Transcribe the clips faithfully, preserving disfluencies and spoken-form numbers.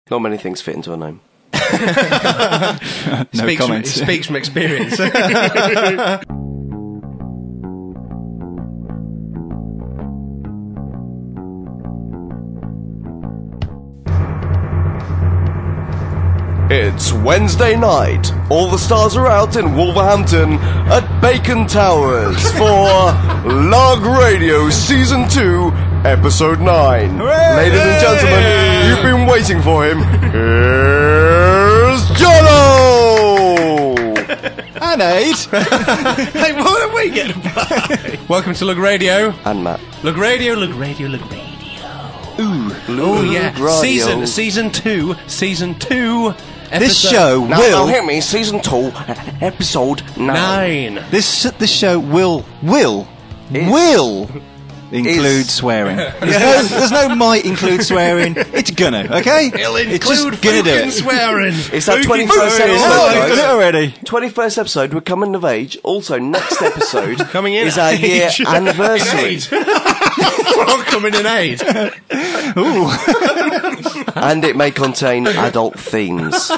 Not many things fit into a name. no speaks comment. From, speaks from experience. It's Wednesday night. All the stars are out in Wolverhampton at Bacon Towers for Log Radio Season two, Episode nine. Hooray! Ladies and gentlemen, you've been waiting for him. Here's Jono! And Aid. Hey, what are we getting by? Welcome to Lug Radio. And Matt. Lug Radio, Lug Radio, Lug Radio. Ooh. Oh, yeah. Radio. Season, season two, season two. This episode show Now, will. now hear me, Season two, Episode nine. Nine. This this show will will Is- will include is- swearing. There's, no, there's no might include swearing. It's gonna, okay? It'll It's just include gonna do fucking it. swearing. It's our Fucking twenty-first swearing. episode, Oh, guys. I've done it already. twenty-first episode, we're coming of age. Also, next episode Coming in is our year age. anniversary. We're all coming in aid. And it may contain adult themes.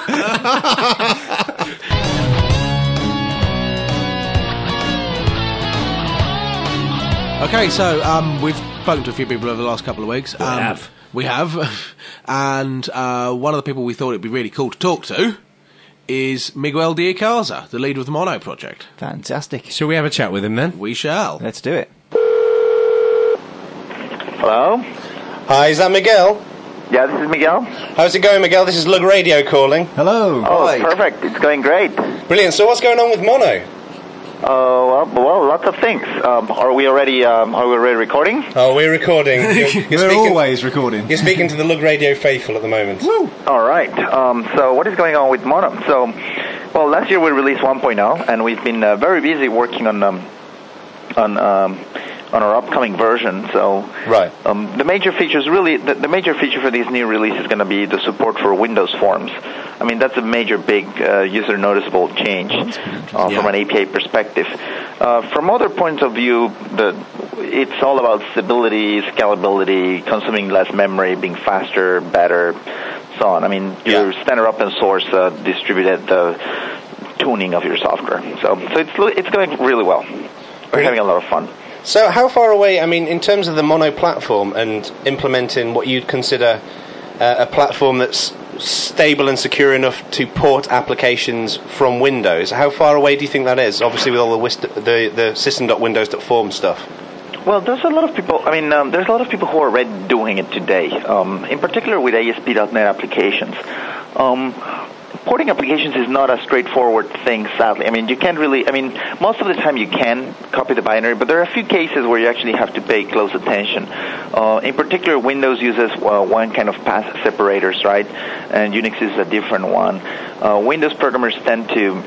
Okay, so um, we've spoken to a few people over the last couple of weeks. Um, have. We have. And uh, one of the people we thought it'd be really cool to talk to is Miguel de Icaza, the leader of the Mono Project. Fantastic. Shall we have a chat with him then? We shall. Let's do it. Hello? Hi, is that Miguel? Yeah, this is Miguel. How's it going, Miguel? This is Lug Radio calling. Hello. Oh, Hi. perfect. It's going great. Brilliant. So what's going on with Mono? Uh, well, well, lots of things. Um, are we already? Um, are we already recording? Oh, we're recording. You're, you're We're speaking, always recording. You're speaking to the Lug Radio faithful at the moment. All right. Um, so, what is going on with Mono? So, well, last year we released one point oh, and we've been uh, very busy working on um, on um, on our upcoming version. So, Right. um, the major features really, the, the major feature for this new release is going to be the support for Windows Forms. I mean, that's a major, big uh, user noticeable change uh, Yeah. from an A P I perspective. Uh, from other points of view, the it's all about stability, scalability, consuming less memory, being faster, better, so on. I mean, your Yeah. standard open source uh, distributed uh, tuning of your software. So, so it's it's going really well. We're having a lot of fun. So how far away, I mean, in terms of the Mono platform and implementing what you'd consider uh, a platform that's stable and secure enough to port applications from Windows, how far away do you think that is? Obviously with all the wist- the, the system.windows.form stuff. Well, there's a lot of people, I mean, um, there's a lot of people who are already doing it today, um, in particular with A S P dot net applications. Um, porting applications is not a straightforward thing, sadly. I mean, you can't really, I mean, most of the time you can copy the binary, but there are a few cases where you actually have to pay close attention. Uh, in particular, Windows uses uh, one kind of path separators, right? And Unix uses a different one. Uh, Windows programmers tend to,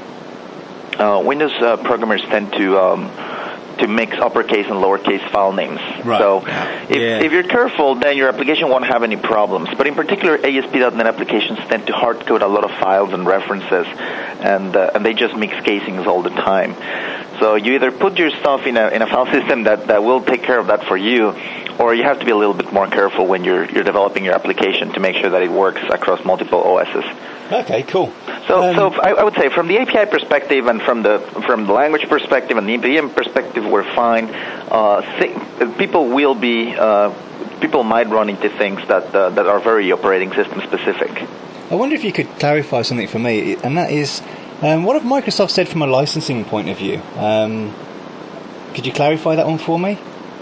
uh, Windows uh, programmers tend to, um, to mix uppercase and lowercase file names. Right. So if, Yeah. if you're careful, then your application won't have any problems. But in particular, A S P dot net applications tend to hard code a lot of files and references, and uh, and they just mix casings all the time. So you either put your stuff in a in a file system that, that will take care of that for you, or you have to be a little bit more careful when you're you're developing your application to make sure that it works across multiple O Ss. Okay, cool. So, Um, so I, I would say from the A P I perspective and from the from the language perspective and the E P M perspective, we're fine. Uh, th- people will be uh, people might run into things that uh, that are very operating system specific. I wonder if you could clarify something for me, and that is, um, what have Microsoft said from a licensing point of view? Um, could you clarify that one for me?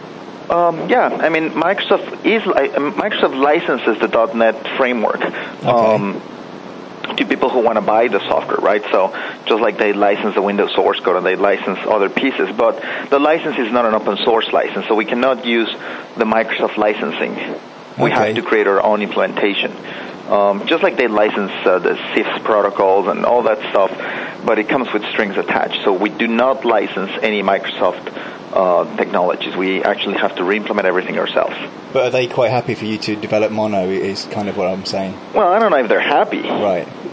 Um, yeah, I mean Microsoft is li- Microsoft licenses the .dot net framework. Um, to people who want to buy the software, right? So just like they license the Windows source code and they license other pieces, but the license is not an open source license, so we cannot use the Microsoft licensing. We Okay. have to create our own implementation. Um, just like they license uh, the C I F S protocols and all that stuff, but it comes with strings attached. So we do not license any Microsoft uh, technologies. We actually have to re-implement everything ourselves. But are they quite happy for you to develop Mono, is kind of what I'm saying. Well, I don't know if they're happy. Right.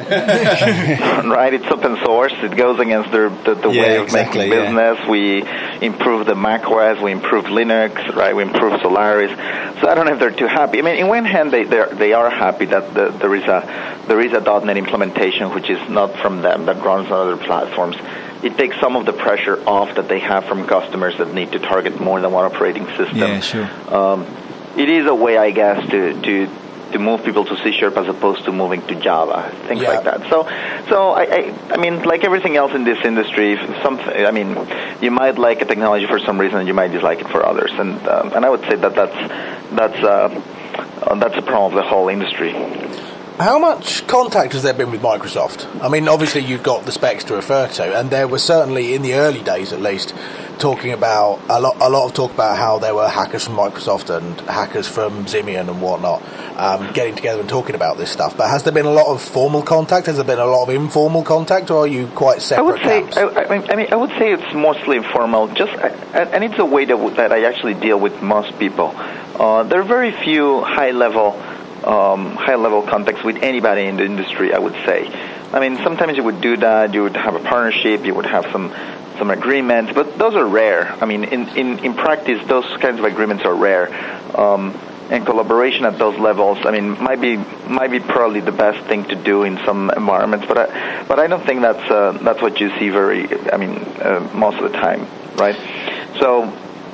right? It's open source. It goes against the, the, the Yeah, way of exactly, making business. yeah. We improve the macOS. We improve Linux, right? We improve Solaris. So I don't know if they're too happy. I mean, in one hand, they they're, they are happy that the, there is a there is a .dot net implementation which is not from them, that runs on other platforms. It takes some of the pressure off that they have from customers that need to target more than one operating system. Yeah, sure. Um, it is a way, I guess, to to to move people to C Sharp as opposed to moving to Java, things Yeah. like that. So, so I, I, I mean, like everything else in this industry, some, I mean, you might like a technology for some reason, and you might dislike it for others, and um, and I would say that that's that's uh, uh, that's a problem of the whole industry. How much contact has there been with Microsoft? I mean, obviously you've got the specs to refer to, and there was certainly, in the early days at least, talking about, a lot a lot of talk about how there were hackers from Microsoft and hackers from Symbian and whatnot, um, getting together and talking about this stuff. But has there been a lot of formal contact? Has there been a lot of informal contact, or are you quite separate I would say, camps? I, I, I mean, I would say it's mostly informal. Just, and it's a way that that I actually deal with most people. Uh, there are very few high-level, um, high-level contacts with anybody in the industry, I would say. I mean, sometimes you would do that. You would have a partnership. You would have some some agreements, but those are rare. I mean, in in, in practice, those kinds of agreements are rare. Um, and collaboration at those levels, I mean, might be might be probably the best thing to do in some environments, but I, but I don't think that's uh, that's what you see very. I mean, uh, most of the time, right? So,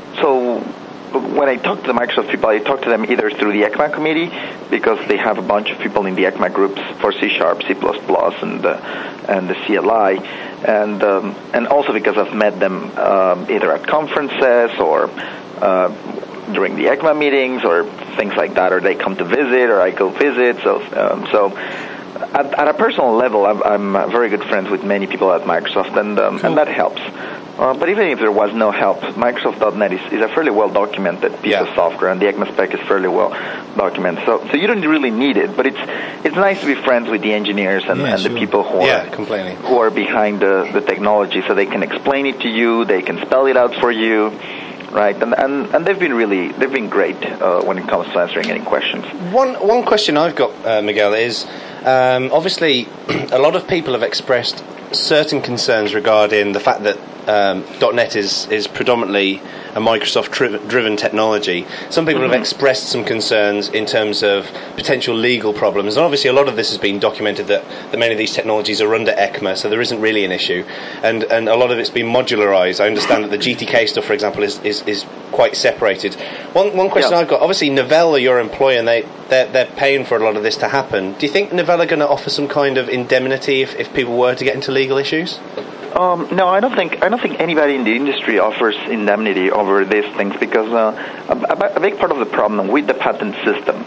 so when I talk to the Microsoft people, I talk to them either through the ECMA committee, because they have a bunch of people in the ECMA groups for C Sharp, C plus plus, and uh, and the C L I, and um, and also because I've met them uh, either at conferences or uh, during the ECMA meetings or things like that, or they come to visit, or I go visit. So, um, so at, at a personal level, I'm, I'm very good friends with many people at Microsoft, and um, and that helps. Uh, but even if there was no help, Microsoft dot net is, is a fairly well documented piece Yeah. of software, and the ECMA spec is fairly well documented. So, so you don't really need it, but it's it's nice to be friends with the engineers and, Yeah, and sure. the people who are Yeah, completely. who are behind the, the technology, so they can explain it to you, they can spell it out for you, right? And and, and they've been really they've been great uh, when it comes to answering any questions. One one question I've got, uh, Miguel, is um, obviously a lot of people have expressed certain concerns regarding the fact that um, .NET is is predominantly a Microsoft-driven technology. Some people Mm-hmm. have expressed some concerns in terms of potential legal problems, and obviously a lot of this has been documented that, that many of these technologies are under ECMA, so there isn't really an issue, and and a lot of it's been modularized. I understand that the G T K stuff, for example, is is, is quite separated. One one question Yeah. I've got, obviously Novell are your employer, and they they're, they're paying for a lot of this to happen. Do you think Novell are going to offer some kind of indemnity if, if people were to get into legal issues? Um, no, I don't think I don't think anybody in the industry offers indemnity over these things, because uh, a, a big part of the problem with the patent system,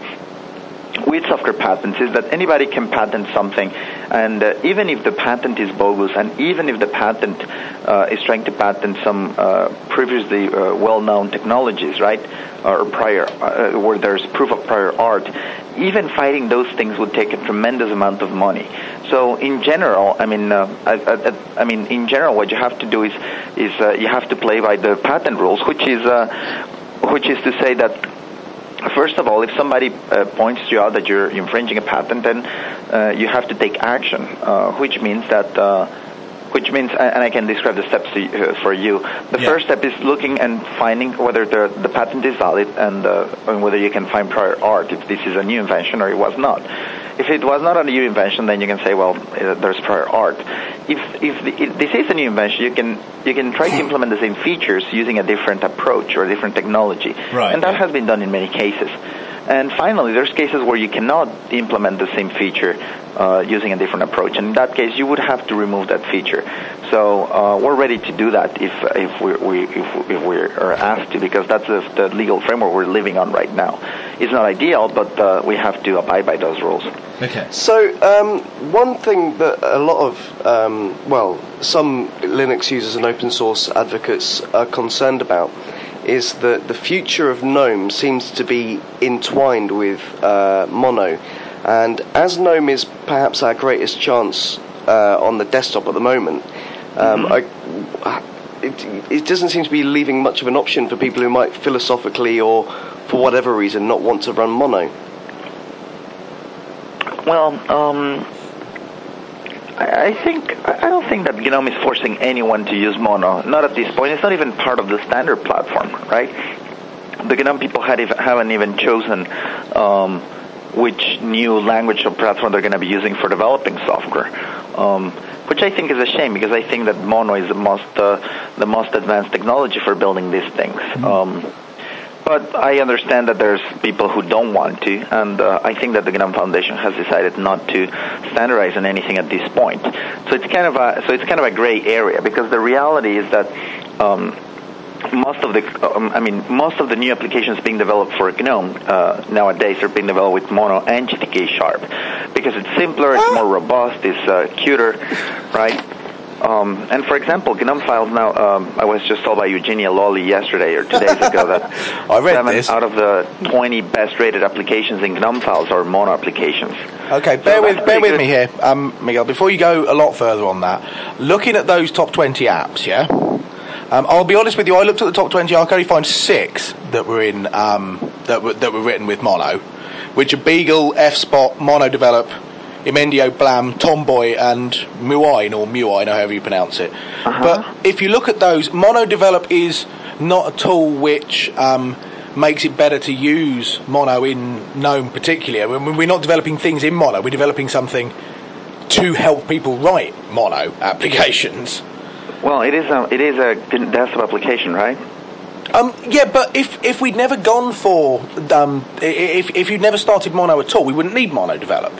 with software patents, is that anybody can patent something, and uh, even if the patent is bogus, and even if the patent uh, is trying to patent some uh, previously uh, well-known technologies, right, or prior, uh, where there's proof of prior art, even fighting those things would take a tremendous amount of money. So in general, I mean, uh, I, I, I mean, in general, what you have to do is is uh, you have to play by the patent rules, which is uh, which is to say that, first of all, if somebody uh, points you out that you're infringing a patent, then uh, you have to take action, uh, which means that. Uh, Which means, and I can describe the steps to, uh, for you. The Yeah. first step is looking and finding whether the, the patent is valid, and, uh, and whether you can find prior art, if this is a new invention or it was not. If it was not a new invention, then you can say, well, uh, there's prior art. If if, the, if this is a new invention, you can you can try to implement the same features using a different approach or a different technology, Right, and that yeah. has been done in many cases. And finally, there's cases where you cannot implement the same feature uh, using a different approach. And in that case, you would have to remove that feature. So uh, we're ready to do that if if we, we if, if we are asked to, because that's the, the legal framework we're living on right now. It's not ideal, but uh, we have to abide by those rules. Okay. So, um, one thing that a lot of, um, well, some Linux users and open source advocates are concerned about is that the future of GNOME seems to be entwined with uh, Mono. And as GNOME is perhaps our greatest chance uh, on the desktop at the moment, um, Mm-hmm. I, it, it doesn't seem to be leaving much of an option for people who might philosophically or for whatever reason not want to run Mono. Well, um, I I think I don't think that GNOME is forcing anyone to use Mono. Not at this point. It's not even part of the standard platform, right? The GNOME people had ev- haven't even chosen um, which new language or platform they're going to be using for developing software, um, which I think is a shame because I think that Mono is the most uh, the most advanced technology for building these things. Mm-hmm. Um, But I understand that there's people who don't want to, and uh, I think that the GNOME Foundation has decided not to standardize on anything at this point. So it's kind of a so it's kind of a gray area because the reality is that um, most of the um, I mean most of the new applications being developed for GNOME uh, nowadays are being developed with Mono and G T K Sharp because it's simpler, it's more robust, it's uh, cuter, right? Um, and for example, GNOME files now, um, I was just told by Eugenia Lawley yesterday or two days ago that I read seven this. out of the twenty best rated applications in GNOME files are Mono applications. Okay, So bear that's with bear pretty with good. me here, um, Miguel. Before you go a lot further on that, looking at those top twenty apps, yeah. Um, I'll be honest with you. I looked at the top twenty. I could only find six that were in um, that were that were written with Mono, which are Beagle, F-Spot, Mono Develop, Imendio, Blam, Tomboy, and Muine, or Muine, however you pronounce it. Uh-huh. But if you look at those, Mono Develop is not a tool which um, makes it better to use Mono in GNOME particularly. I mean, we're not developing things in Mono, we're developing something to help people write Mono applications. Well, it is a it is a desktop application, right? Um, yeah, but if if we'd never gone for um, if if you'd never started Mono at all, we wouldn't need Mono Develop.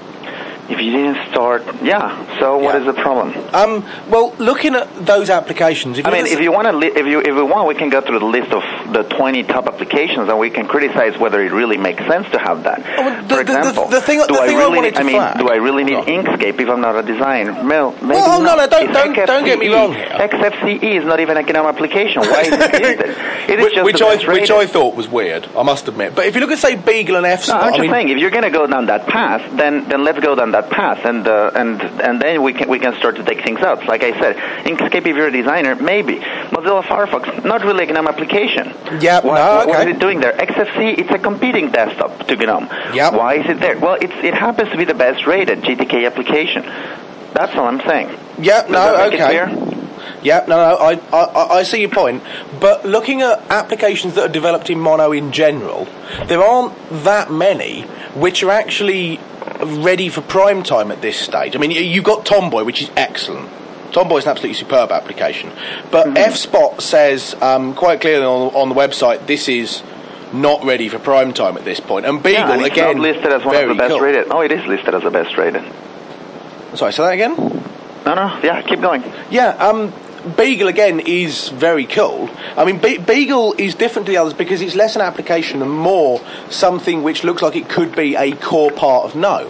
If you didn't start, yeah. So what Yeah. is the problem? Um, well, looking at those applications, if I you mean, look if at- you want to, li- if you if we want, we can go through the list of the twenty top applications, and we can criticize whether it really makes sense to have that. Oh, well, the- For the- the- example, the thing- do the I thing I really wanted need, to I mean, flag- do I really need Go on. Inkscape if I'm not a designer? Well, maybe Well, no, not. no, don't- It's don't- don't get me X F C E. wrong here. X F C E is not even a GNOME application. Why is it listed? It is which, just which the I best which rated. I thought was weird, I must admit. But if you look at say Beagle and F No, Spot, I'm I just mean, saying, if you're going to go down that path, then then let's go down that path, and uh, and and then we can we can start to take things out. Like I said, Inkscape, if you're a designer, maybe. Mozilla Firefox, not really a GNOME application. Yeah, What, no, what- what okay. is it doing there? X F C, it's a competing desktop to GNOME. Yep. Why is it there? Well, it's, it happens to be the best rated G T K application. That's all I'm saying. yeah, Does no, that make it okay. clear? Yeah, no, no, I, I, I see your point. But looking at applications that are developed in Mono in general, there aren't that many which are actually ready for prime time at this stage. I mean, you- you've got Tomboy, which is excellent. Tomboy is an absolutely superb application. But Mm-hmm. F-Spot says um, quite clearly on, on the website, this is not ready for prime time at this point. And Beagle, Yeah, and it's again, not listed as one very of the best cool. rated. Oh, it is listed as the best rated. Sorry, say that again? No, no, yeah, keep going. Yeah, um, Beagle again is very cool. I mean, Be- Beagle is different to the others because it's less an application and more something which looks like it could be a core part of GNOME.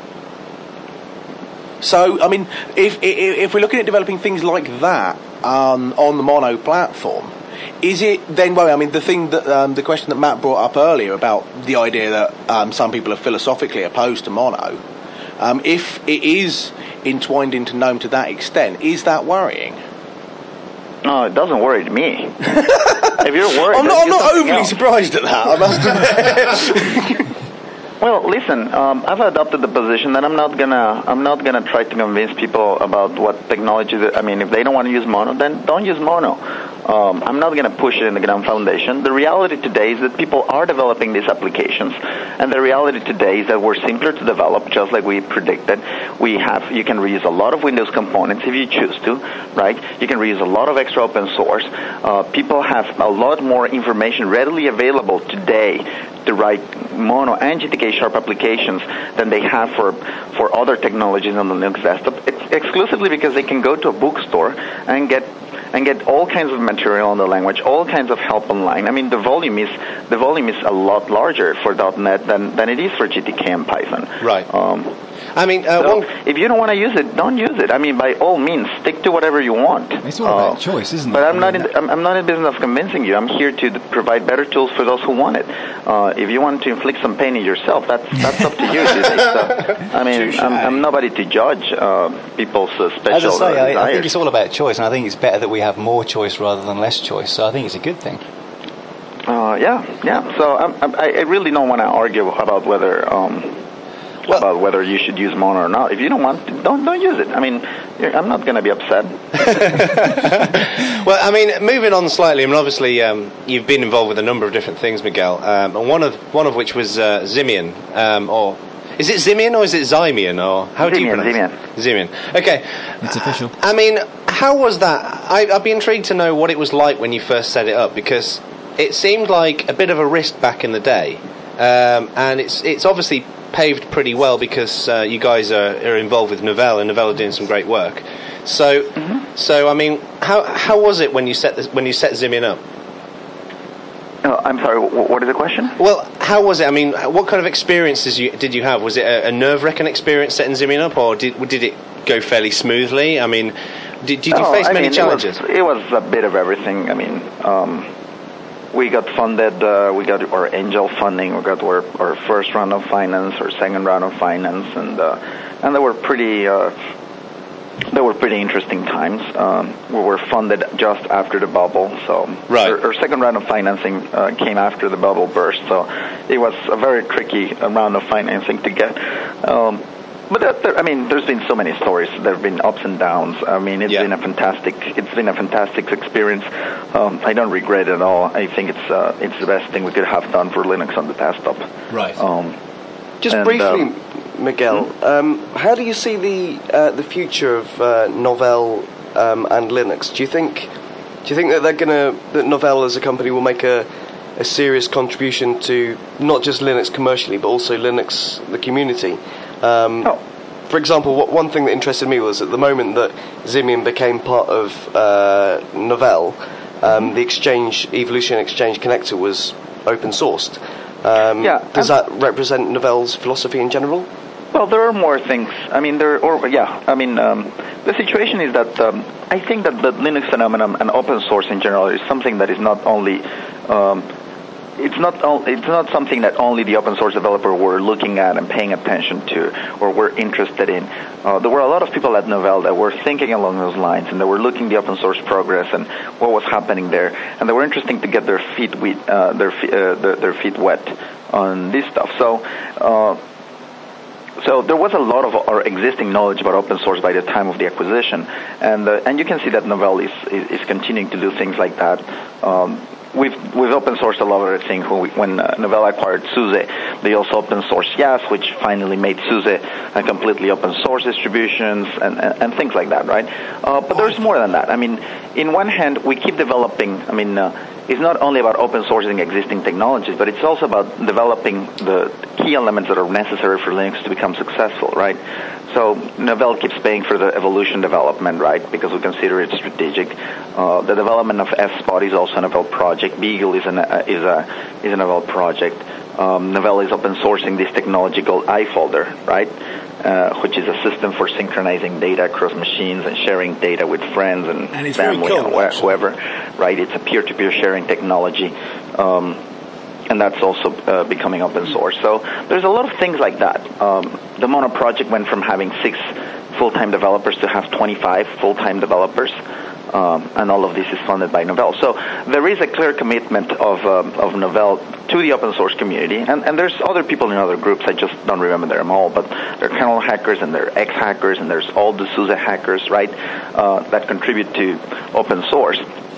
So, I mean, if if, if we're looking at developing things like that um, on the Mono platform, is it then? Well, I mean, the thing that um, the question that Matt brought up earlier about the idea that um, some people are philosophically opposed to Mono. Um, if it is entwined into GNOME to that extent, is that worrying? No, it doesn't worry me. If you're worried, I'm then not, I'm get not something overly else. surprised at that, I must admit. Well, listen, um, I've adopted the position that I'm not gonna, I'm not gonna try to convince people about what technology. That, I mean, if they don't want to use Mono, then don't use Mono. Um, I'm not gonna push it in the GNOME Foundation. The reality today is that people are developing these applications, and the reality today is that we're simpler to develop, just like we predicted. We have, you can reuse a lot of Windows components if you choose to, right? You can reuse a lot of extra open source. Uh, people have a lot more information readily available today to write Mono and G T K Sharp applications than they have for for other technologies on the Linux desktop. It's exclusively because they can go to a bookstore and get and get all kinds of material on the language, all kinds of help online. I mean, the volume is the volume is a lot larger for .NET than, than it is for G T K and Python. Right. Um, I mean, uh, so one, if you don't want to use it, don't use it. I mean, by all means, stick to whatever you want. It's all about choice, isn't it? But I'm I not. mean, In, I'm, I'm not in business of convincing you. I'm here to d- provide better tools for those who want it. Uh, if you want to inflict some pain in yourself, that's that's up to you. So, I mean, I'm, I'm nobody to judge uh, people's uh, special As I say, uh, I, I desires. think it's all about choice, and I think it's better that we have more choice rather than less choice. So I think it's a good thing. Uh, yeah, yeah. So I'm, I'm, I I really don't want to argue about whether. Um, well, about whether you should use Mono or not. If you don't want to, don't don't use it. I mean, I'm not going to be upset. Well, I mean, moving on slightly. I mean, obviously, um, you've been involved with a number of different things, Miguel, um, and one of one of which was uh, Ximian, um, or is it Ximian or is it Zymian, or how Ximian, do you pronounce it? Ximian. Okay, it's official. I mean, how was that? I, I'd be intrigued to know what it was like when you first set it up, because it seemed like a bit of a risk back in the day, um, and it's it's obviously paved pretty well because uh, you guys are, are involved with Novell, and Novell are doing some great work. So, mm-hmm. so I mean, how how was it when you set this, when you set Ximian up? Oh, I'm sorry. W- what is the question? Well, how was it? I mean, what kind of experiences you, did you have? Was it a, a nerve-wracking experience setting Ximian up, or did did it go fairly smoothly? I mean, did, did you oh, face I many mean, challenges? It was, it was a bit of everything. I mean. Um, We got funded, uh, we got our angel funding, we got our, our first round of finance, our second round of finance, and uh, and they were pretty, uh, they were pretty interesting times. Um, we were funded just after the bubble, so right. our, our second round of financing uh, came after the bubble burst, so it was a very tricky round of financing to get. Um, But that, there, I mean, there's been so many stories. There have been ups and downs. I mean, it's yeah. been a fantastic. It's been a fantastic experience. Um, I don't regret it at all. I think it's uh, it's the best thing we could have done for Linux on the desktop. Right. Um, Just and, briefly, um, Miguel, hmm? um, how do you see the uh, the future of uh, Novell um, and Linux? Do you think do you think that they're gonna that Novell as a company will make a a serious contribution to not just Linux commercially, but also Linux the community? Um, oh. For example, what, one thing that interested me was at the moment that Ximian became part of uh, Novell, um, the Exchange Evolution Exchange connector was open sourced. Um, yeah, does that represent Novell's philosophy in general? Well, there are more things. I mean, there, or yeah, I mean, um, the situation is that um, I think that the Linux phenomenon and open source in general is something that is not only. Um, It's not it's not something that only the open source developer were looking at and paying attention to or were interested in. Uh, there were a lot of people at Novell that were thinking along those lines, and they were looking the open source progress and what was happening there, and they were interested to get their feet wet, uh, their, uh, their their feet wet on this stuff. So. Uh, So there was a lot of our existing knowledge about open source by the time of the acquisition, and uh, and you can see that Novell is, is is continuing to do things like that. Um, We've we've open sourced a lot of other things. When, we, when uh, Novell acquired SUSE, they also open sourced Yas, which finally made SUSE a completely open source distributions and, and, and things like that, right? Uh, but there's more than that. I mean, in one hand, we keep developing. I mean, uh, it's not only about open sourcing existing technologies, but it's also about developing the key elements that are necessary for Linux to become successful, right? So Novell keeps paying for the evolution development, right? Because we consider it strategic. Uh, the development of F Spot is also a Novell project. Beagle is, an, uh, is a is a Novell project. Um, Novell is open sourcing this technology called iFolder, right? Uh, which is a system for synchronizing data across machines and sharing data with friends and, and family cool, and wh- whoever, right? It's a peer-to-peer sharing technology. Um, And that's also uh, becoming open source. So there's a lot of things like that. Um, the Mono project went from having six full-time developers to have twenty-five full-time developers, um, and all of this is funded by Novell. So there is a clear commitment of um, of Novell to the open source community, and, and there's other people in other groups. I just don't remember them all, but there are kernel hackers and there are ex-hackers and there's all the SUSE hackers, right, uh, that contribute to open source.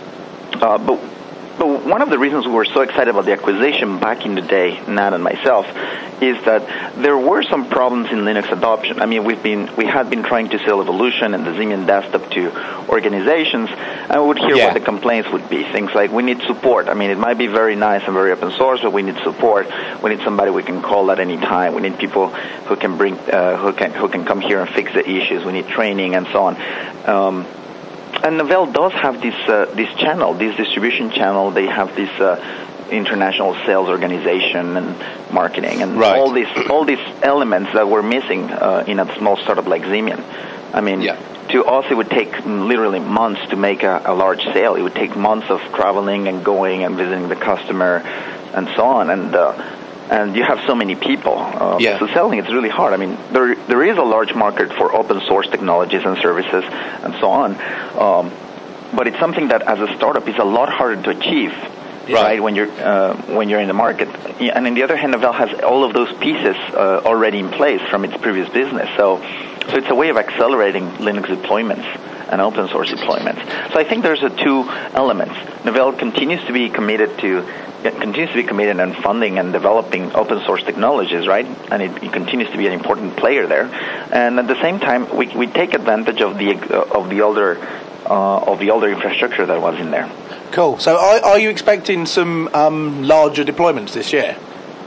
Uh, but But one of the reasons we were so excited about the acquisition back in the day, Nat and myself, is that there were some problems in Linux adoption. I mean, we've been we had been trying to sell Evolution and the Ximian desktop to organizations, and we would hear yeah. what the complaints would be. Things like, we need support. I mean, it might be very nice and very open source, but we need support. We need somebody we can call at any time. We need people who can bring uh, who can who can come here and fix the issues. We need training and so on. Um, And Novell does have this uh, this channel, this distribution channel. They have this uh, international sales organization and marketing, and right. all these all these elements that were missing uh, in a small startup like Ximian. I mean, yeah. to us, it would take literally months to make a, a large sale. It would take months of traveling and going and visiting the customer, and so on. And uh, and you have so many people. Uh, yeah. So selling, it's really hard. I mean, there there is a large market for open source technologies and services and so on. Um, but it's something that as a startup is a lot harder to achieve right? right? When you're uh, when you're in the market, and on the other hand, Novell has all of those pieces uh, already in place from its previous business. So, so it's a way of accelerating Linux deployments and open source deployments. So I think there's a two elements. Novell continues to be committed to continues to be committed in funding and developing open source technologies, right? And it, it continues to be an important player there. And at the same time, we we take advantage of the uh, of the older uh, of the older infrastructure that was in there. Cool. So are, are you expecting some um, larger deployments this year?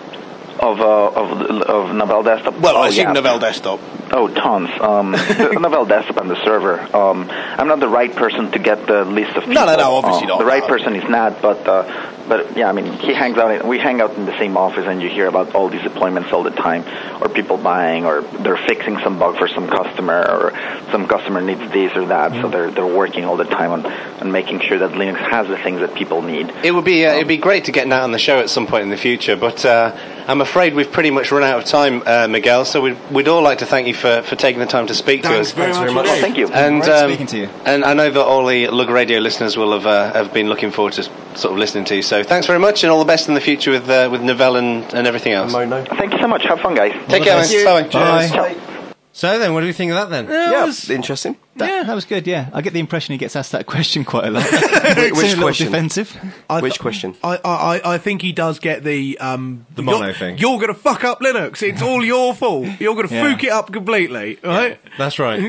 Of uh, of of Novell Desktop? Well, oh, I assume yeah. Novell Desktop. Oh, tons. Um, the Novell Desktop and the server. Um, I'm not the right person to get the list of people. No, no, no, obviously uh, not. The right no. person is Nat, but uh, but yeah, I mean, he hangs out. In, we hang out in the same office, and you hear about all these deployments all the time, or people buying, or they're fixing some bug for some customer, or some customer needs this or that. Mm. So they're they're working all the time on, on making sure that Linux has the things that people need. It would be uh, it'd be great to get Nat on the show at some point in the future, but uh, I'm afraid we've pretty much run out of time, uh, Miguel. So we'd we'd all like to thank you for, for taking the time to speak Thanks to us. very Thanks much very much. Well, thank you. And Great um, speaking to you. And I know that all the Lug Radio listeners will have uh, have been looking forward to sort of listening to you. So thanks very much, and all the best in the future with uh, with Novell and, and everything else. Mono. Thank you so much. Have fun, guys. Take care, man. Bye. Bye. Ciao. So then, what do we think of that then? Yeah, was- interesting. That, Yeah. that was good, yeah. I get the impression he gets asked that question quite a lot. Which It's a little question? defensive. I Which th- question? I, I, I think he does get the um, The mono you're, thing. You're going to fuck up Linux. It's all your fault. You're going to Yeah. fook it up completely, right? That's right.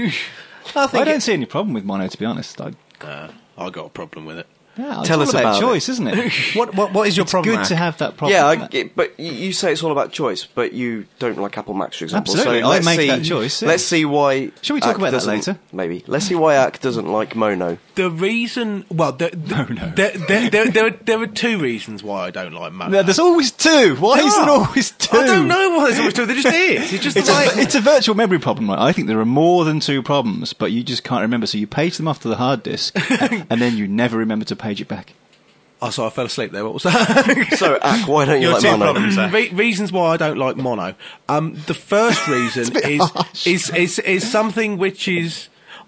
I I think don't it- see any problem with mono, to be honest. I, uh, I got a problem with it. yeah, it's Tell all us about, about choice, isn't it? What, what what is your It's problem? good Mac? to have that problem. Yeah, isn't I, it? it- but y- you say it's all about choice, but you don't like Apple Macs, for example. Absolutely, so I let's make see, that choice, yeah. Let's see why. Shall we talk A C about that doesn't- later? Maybe. Let's see why A C doesn't like Mono. The reason, well, the, the, No, no. There, there, there, there, are, there are two reasons why I don't like Mono. No, there's always two. Why is Yeah. there always two? I don't know why there's always two. There just is. It's just It's the a, way. it's a virtual memory problem. Right? I think there are more than two problems, but you just can't remember. So you page them off to the hard disk, and then you never remember to page it back. Oh, sorry, I fell asleep there. What was that? So, Ak, why don't you Your like two Mono? problems, sir. Re- reasons why I don't like mono. Um, the first reason bit is, harsh. is is is something which is,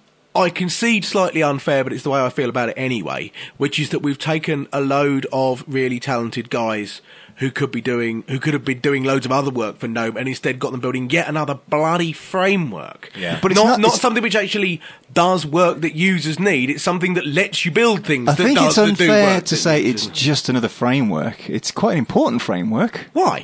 I concede, slightly unfair, but it's the way I feel about it anyway. Which is that we've taken a load of really talented guys who could be doing who could have been doing loads of other work for GNOME, and instead got them building yet another bloody framework. Yeah. But it's not not- not it's- something which actually does work that users need. It's something that lets you build things. I that think does, it's that do unfair work to that say users it's just another framework. It's quite an important framework. Why?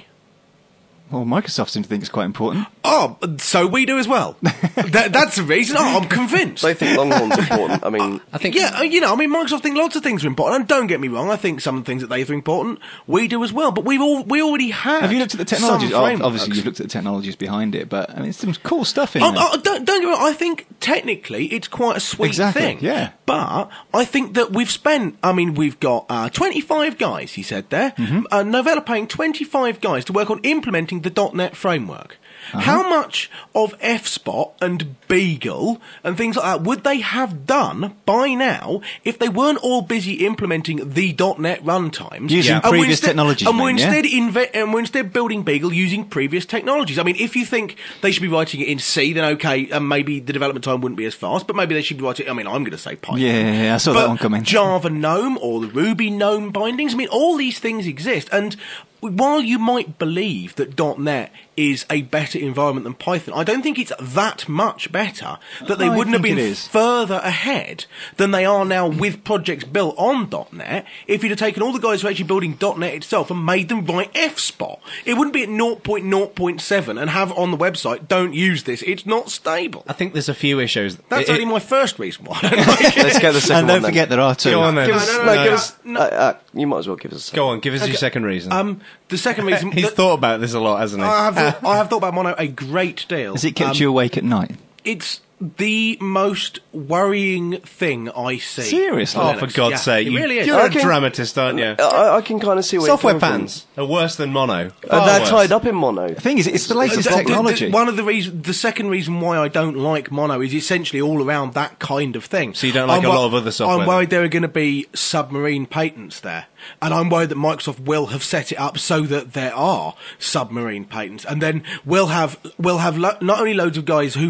Well, Microsoft seem to think it's quite important. Oh, so we do as well. that, that's the reason. Oh, I'm convinced. They think Longhorn's important. I mean, I think Yeah, uh, you know, I mean, Microsoft think lots of things are important, and don't get me wrong, I think some things that they think are important, we do as well. But we all we already have. Have you looked at the technologies? some Oh, frameworks. obviously, you've looked at the technologies behind it, but I mean, it's some cool stuff in Oh, there. oh, don't, don't get me wrong. I think technically it's quite a sweet Exactly, thing. yeah. But I think that we've spent. I mean, we've got uh, twenty-five guys. He said there. Mm-hmm. Uh, Novell are paying twenty-five guys to work on implementing the .dot net framework. Uh-huh. How much of F spot and Beagle and things like that would they have done by now if they weren't all busy implementing the .dot net runtimes Using And we're previous instead- technologies, And you we're mean, yeah? instead inve- and we're instead building Beagle using previous technologies. I mean, if you think they should be writing it in C, then okay, and maybe the development time wouldn't be as fast, but maybe they should be writing. I mean, I'm going to say Python. Yeah, yeah, yeah, I saw but that one coming. Java GNOME or the Ruby GNOME bindings. I mean, all these things exist, and while you might believe that .dot net is a better environment than Python, I don't think it's that much better that they I wouldn't have think been it is. further ahead than they are now with projects built on .dot net if you'd have taken all the guys who are actually building .dot net itself and made them write F spot. It wouldn't be at zero point zero point seven and have on the website, don't use this, it's not stable. I think there's a few issues. That's It- only my first reason why I don't like it. let's get the second And one don't then. forget there are two. Go on then. Give us, No, no, no, no, give no, us, no. uh, uh, you might as well give us a second. Go on, give us your second reason. Um, the second reason... He's that- thought about this a lot, hasn't he? I have, thought, I have thought about Mono a great deal. Has it kept Um, you awake at night? It's the most worrying thing I see. Seriously? Oh, Linux. for God's Yeah, sake. it You, really is. You're I a can- dramatist, aren't you? I, I can kind of see where Software you're coming fans are worse than mono. from. Far And they're worse. tied up in Mono. The thing is, it's the latest Uh, the- the- technology. the- one of the reasons, the second reason why I don't like Mono is essentially all around that kind of thing. So you don't like I'm a wo- lot of other software, I'm worried there are going to be submarine patents there, and I'm worried that Microsoft will have set it up so that there are submarine patents, and then we'll have we'll have lo- not only loads of guys who've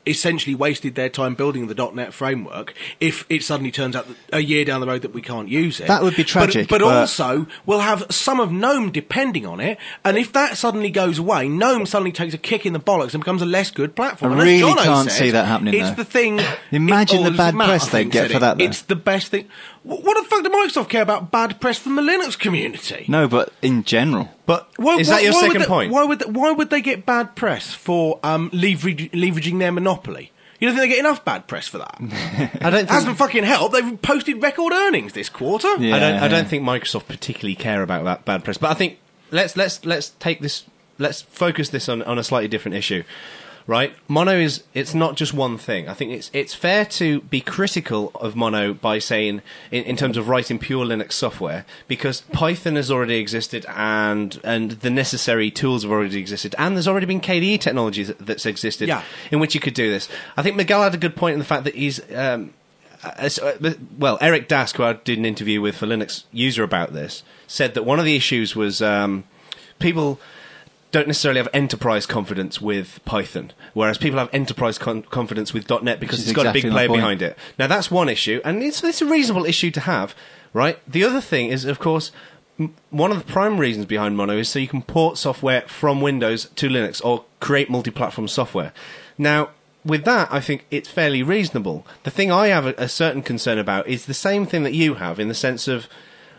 essentially wasted their time building the .dot net framework if it suddenly turns out that a year down the road that we can't use it. That would be tragic, But, but, but- also, we'll have some of GNOME depending on it, and if that suddenly goes away, GNOME suddenly takes a kick in the bollocks and becomes a less good platform. I And as really Jono can't said, see that happening, It's though. the thing... Imagine it- the or bad Matt, press I they'd think, get said for it. that, though. It's the best thing... Wh- What the fuck did Microsoft care about bad press from the Linux community? No, but in general. But Why- is why- that your why would second they- point? Why would they, why would they get bad press for um, leverage, leveraging their monopoly? You don't think they get enough bad press for that? I don't It hasn't think. fucking helped. They've posted record earnings this quarter. Yeah. I don't. I don't think Microsoft particularly care about that bad press. But I think let's let's let's take this. Let's focus this on, on a slightly different issue, right? Mono is. It's not just one thing. I think it's it's fair to be critical of Mono by saying in, in terms of writing pure Linux software, because Python has already existed and and the necessary tools have already existed, and there's already been K D E technology that, that's existed Yeah. in which you could do this. I think Miguel had a good point in the fact that he's. Um, Uh, so, uh, well, Eric Dask, who I did an interview with for Linux User about this, said that one of the issues was um, people don't necessarily have enterprise confidence with Python, whereas people have enterprise con- confidence with .dot net because Which it's is got exactly a big my player point. behind it. Now, that's one issue, and it's, it's a reasonable issue to have, right? The other thing is, of course, m- one of the prime reasons behind Mono is so you can port software from Windows to Linux or create multi-platform software. Now, with that, I think it's fairly reasonable. The thing I have a, a certain concern about is the same thing that you have, in the sense of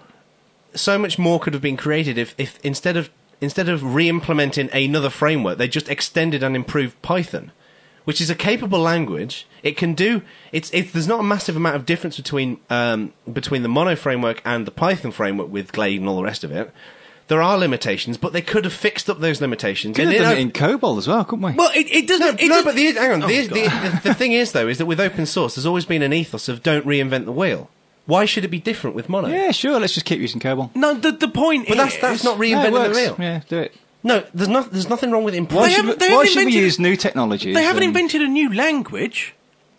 so much more could have been created if, if instead of instead of re-implementing another framework, they just extended and improved Python, which is a capable language. It can do. It's it, there's not a massive amount of difference between um, between the Mono framework and the Python framework with Glade and all the rest of it. There are limitations, but they could have fixed up those limitations. Could And have it done op- it in COBOL as well, couldn't we? Well, it, it doesn't. no, it no, doesn't- but the, hang on. Oh, the, God. the, the thing is, though, is that with open source, there's always been an ethos of don't reinvent the wheel. Why should it be different with Mono? yeah, sure, let's just keep using COBOL. No, the, the point But is... that's that's not No, it reinventing works. the wheel. Yeah, do it. No, there's not. There's nothing wrong with Why improving. They should, haven't- we, they why haven't should we invented- use new technologies? They haven't and- invented a new language.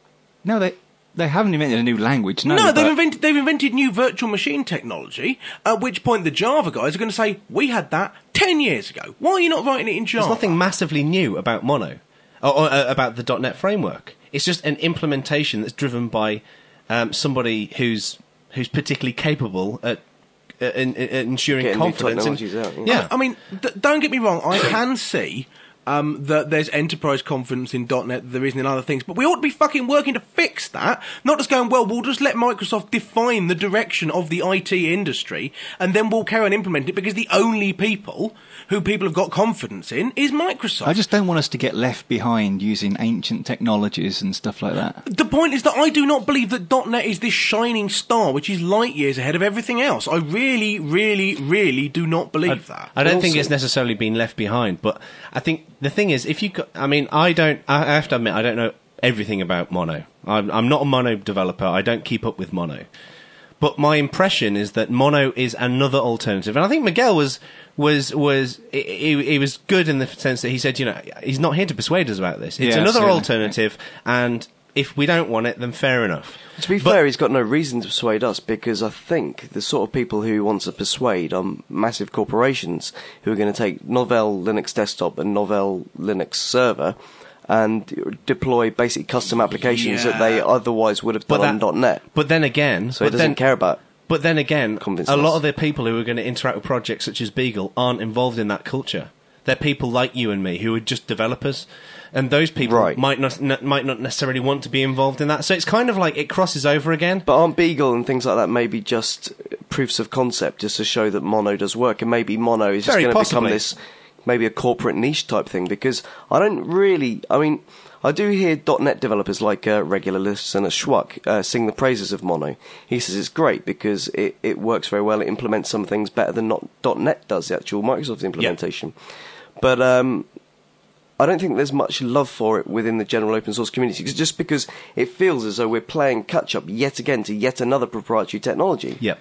No, they they haven't invented a new language. No, No, they've but- invented they've invented new virtual machine technology. At which point, the Java guys are going to say, "We had that ten years ago. Why are you not writing it in Java?" There's nothing massively new about Mono, or, or uh, about the .dot net framework. It's just an implementation that's driven by um, somebody who's who's particularly capable at, uh, in, in, in ensuring Getting new confidence. in- technologies out, yeah. yeah. I mean, d- don't get me wrong. I can see um, that there's enterprise confidence in .dot net that there isn't in other things, but we ought to be fucking working to fix that. Not just going, well, we'll just let Microsoft define the direction of the I T industry, and then we'll carry on implement it because the only people who people have got confidence in is Microsoft. I just don't want us to get left behind using ancient technologies and stuff like that. The point is that I do not believe that .dot net is this shining star which is light years ahead of everything else. I really, really, really do not believe that. I don't But think also- it's necessarily been left behind, but I think the thing is, if you, got, I mean, I don't. I have to admit, I don't know everything about Mono. I'm, I'm not a Mono developer. I don't keep up with Mono, but my impression is that Mono is another alternative, and I think Miguel was was was he, he he was good in the sense that he said, you know, he's not here to persuade us about this. It's Yeah, another absolutely. alternative, and if we don't want it, then fair enough. To be But- fair, he's got no reason to persuade us because I think the sort of people who want to persuade are massive corporations who are going to take Novell Linux Desktop and Novell Linux Server and deploy basic custom applications that they Yeah. otherwise would have But done that- on .NET. But then again, So he but doesn't then, care about. But then again, Convince a lot us. of the people who are going to interact with projects such as Beagle aren't involved in that culture. They're people like you and me who are just developers, and those people Right. might not n- might not necessarily want to be involved in that. So it's kind of like it crosses over again. But aren't Beagle and things like that maybe just proofs of concept just to show that Mono does work, and maybe Mono is just Very going to become possibly. this maybe a corporate niche type thing? Because I don't really, I mean, I do hear .NET developers like uh, Regular Lists and a Schwuck uh, sing the praises of Mono. He says it's great because it, it works very well, it implements some things better than not .NET does, the actual Microsoft implementation. But um, I don't think there's much love for it within the general open source community, 'cause just because it feels as though we're playing catch up yet again to yet another proprietary technology. Yep.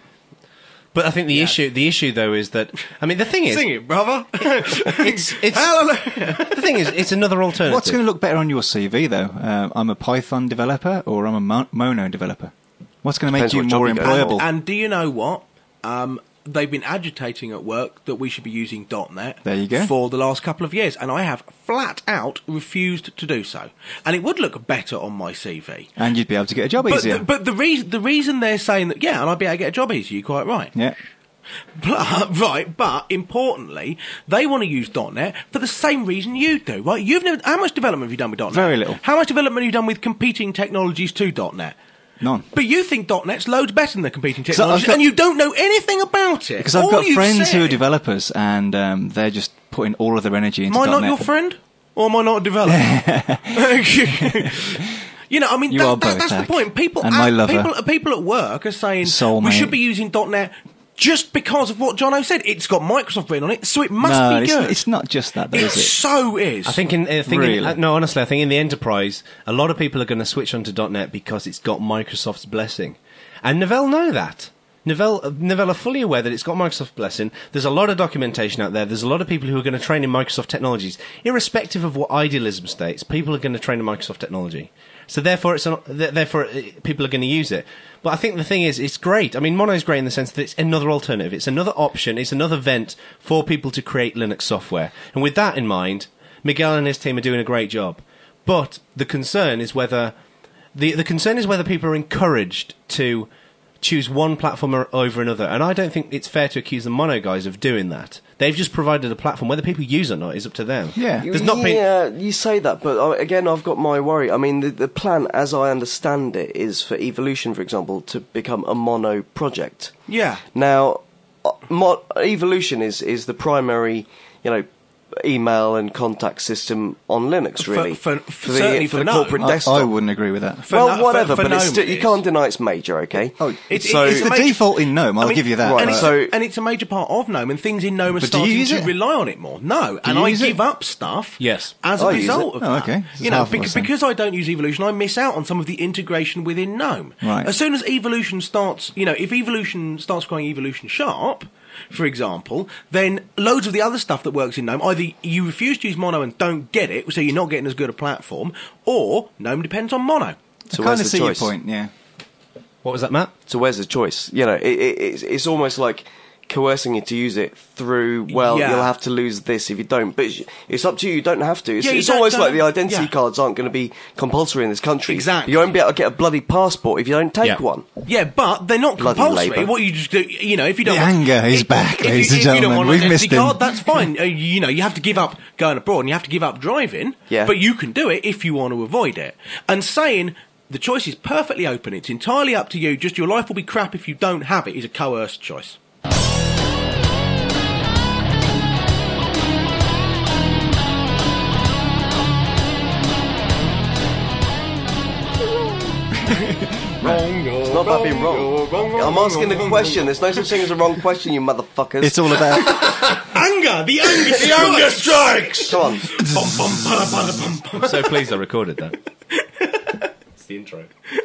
But I think the issue the issue though is that I mean the thing is Sing it, brother. it's it's Hallelujah. the thing is it's another alternative. What's going to look better on your C V, though? Uh, I'm a Python developer or I'm a Mo- Mono developer? What's going to make Depends you what job more you go employable? And do you know what? Um, they've been agitating at work that we should be using .NET There you go. for the last couple of years, and I have flat out refused to do so. And it would look better on my C V. And you'd be able to get a job But easier. the, but the reason the reason they're saying that, yeah, and I'd be able to get a job easier. You're quite right. yeah. But, right, but importantly, they want to use .NET for the same reason you do, right? You've never. How much development have you done with .NET? Very little. How much development have you done with competing technologies to .NET? None. But you think .NET's loads better than the competing I've technologies, got- and you don't know anything about it. Because I've All got you've friends who are said- developers, and um, they're just putting all of their energy into Am I not .NET. your friend? Or am I not a developer? You know, I mean, You that, are that, both, that's the Zach. point. People, And at, my lover. people, people at work are saying Soulmate. we should be using .NET just because of what Jono said. It's got Microsoft written on it, so it must no, be it's, good. it's not just that, though, It is it? so is. I think in, I think in, Really? uh, no, honestly, I think in the enterprise, a lot of people are going to switch onto .NET because it's got Microsoft's blessing, and Novell know that. Novell, uh, Novell are fully aware that it's got Microsoft's blessing. There's a lot of documentation out there. There's a lot of people who are going to train in Microsoft technologies, irrespective of what idealism states. People are going to train in Microsoft technology. So therefore, it's an, th- therefore uh, people are going to use it. But I think the thing is, it's great. I mean, Mono is great in the sense that it's another alternative. It's another option. It's another vent for people to create Linux software. And with that in mind, Miguel and his team are doing a great job. But the concern is whether the the concern is whether people are encouraged to choose one platform or over another. And I don't think it's fair to accuse the Mono guys of doing that. They've just provided a platform. Whether people use it or not is up to them. Yeah. There's not been. yeah, you say that, but uh, again, I've got my worry. I mean, the, the plan, as I understand it, is for Evolution, for example, to become a mono project. yeah. Now, uh, mo- Evolution is, is the primary, you know, email and contact system on Linux, For- really. for- for- the, certainly for for the GNOME. corporate I, desktop. I wouldn't agree with that. For well, no- whatever, for- for but it's GNOME still, it you is. can't deny it's major, okay? Oh, It's, So- it's It's a the major- default in GNOME, I'll I mean, give you that. right, And, but- it's, so- and it's a major part of GNOME, and things in GNOME are But do you starting use to it? rely on it more. No, and you I use give it? up stuff Yes. as a I use result it. of Oh, that. okay. It's You know, half of bec- us then. because I don't use Evolution, I miss out on some of the integration within GNOME. Right. As soon as Evolution starts, you know, if Evolution starts growing Evolution Sharp, for example, then loads of the other stuff that works in GNOME, either you refuse to use Mono and don't get it, so you're not getting as good a platform, or GNOME depends on Mono. So I kind where's of the see choice? your point, yeah. What was that, Matt? So where's the choice? You know, it, it, it's, it's almost like coercing you to use it through, well, Yeah. you'll have to lose this if you don't. But it's- it's up to you, you don't have to. It's, Yeah, you it's don't- almost like don't- the identity yeah. cards aren't going to be compulsory in this country. Exactly. You won't be able to get a bloody passport if you don't take Yeah. one. Yeah, but they're not Bloody compulsory. Labour. What you just do, you know, if you don't The want, anger is if- back, if you- ladies and if you don't gentlemen. want We've an missed identity card, him. that's fine. Uh, you know, you have to give up going abroad, and you have to give up driving. Yeah. But you can do it if you want to avoid it. And saying the choice is perfectly open, it's entirely up to you. Just your life will be crap if you don't have it. Is a coerced choice. It's not about being wrong. I'm asking a question. There's no such thing as a wrong question, you motherfuckers. It's all about... Anger, the anger, the anger strikes. Come on. I'm so pleased I recorded that. It's the intro.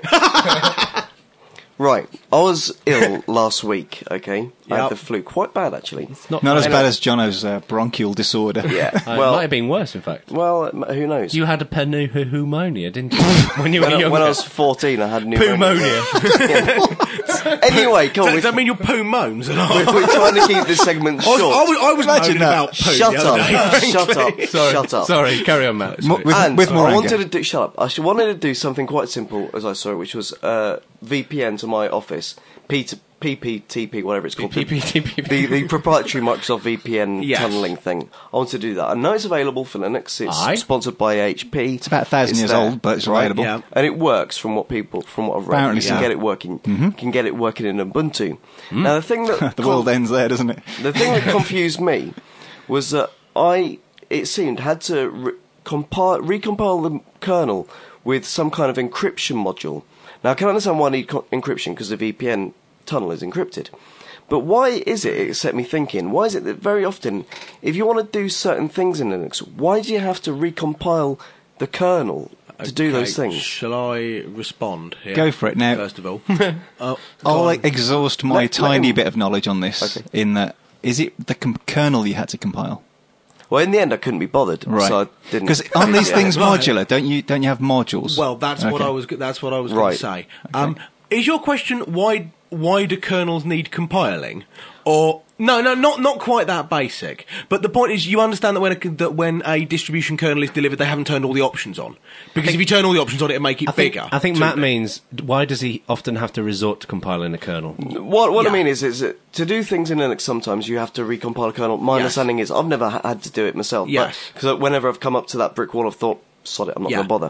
Right. I was ill last week, okay? I Yep. had the flu. Quite bad, actually. Not, Not as Anyway. bad as Jono's uh, bronchial disorder. Yeah. Uh, it might Well, have been worse, in fact. well, who knows? You had a pneumonia, didn't you? When you were when, I, younger. when I was fourteen, I had pneumonia. Pneumonia. Anyway, come on. Does We're, that mean your poo moans? And I, we're trying to keep this segment I was, short. I was, I was Imagine moaning that. about poo Shut the other day, up. Shut frankly. up. Sorry, Shut up. sorry, carry on, Matt. Mo- with, And with more I anger. wanted to do. Shut up. I should, wanted to do something quite simple, as I saw it, which was uh, V P N to my office. P to P P T P, whatever it's called. P P T P. The, the proprietary Microsoft V P N Yes. tunneling thing. I want to do that. I know it's available for Linux. It's Aye. sponsored by H P. It's about a thousand It's years there, old, but it's right? available. Yeah. And it works from what people, from what I've read. Apparently you can so. get it working. You can get it working in Ubuntu. Now the thing that The world ends there, doesn't it? the thing that confused me was that I, it seemed, had to re- compile, recompile the kernel with some kind of encryption module. Now I can understand why I need co- encryption because the V P N tunnel is encrypted. But why is it, it set me thinking, why is it that very often, if you want to do certain things in Linux, why do you have to recompile the kernel to do Okay, those things? Shall I respond here? Go for it. Now- First of all. uh, I'll go on. like, exhaust my Let- let tiny him- bit of knowledge on this. Okay. In that, is it the com- kernel you had to compile? Well, in the end I couldn't be bothered, Right. so I didn't. Because aren't these Yeah. things Right. modular? Don't you? Don't you have modules? Well, that's what Okay. I was. go- That's what I was Right. going to say. Um, is your question why? Why do kernels need compiling, Or no, no, not not quite that basic. But the point is, you understand that when a, that when a distribution kernel is delivered, they haven't turned all the options on. Because if you turn all the options on, it'll make it I think, bigger. I think So- Matt means, why does he often have to resort to compiling a kernel? What what Yeah. I mean is, is that to do things in Linux, sometimes you have to recompile a kernel. My Yes. understanding is, I've never ha- had to do it myself. Yes. Because whenever I've come up to that brick wall, I've thought, sod it, I'm not Yeah. going to bother.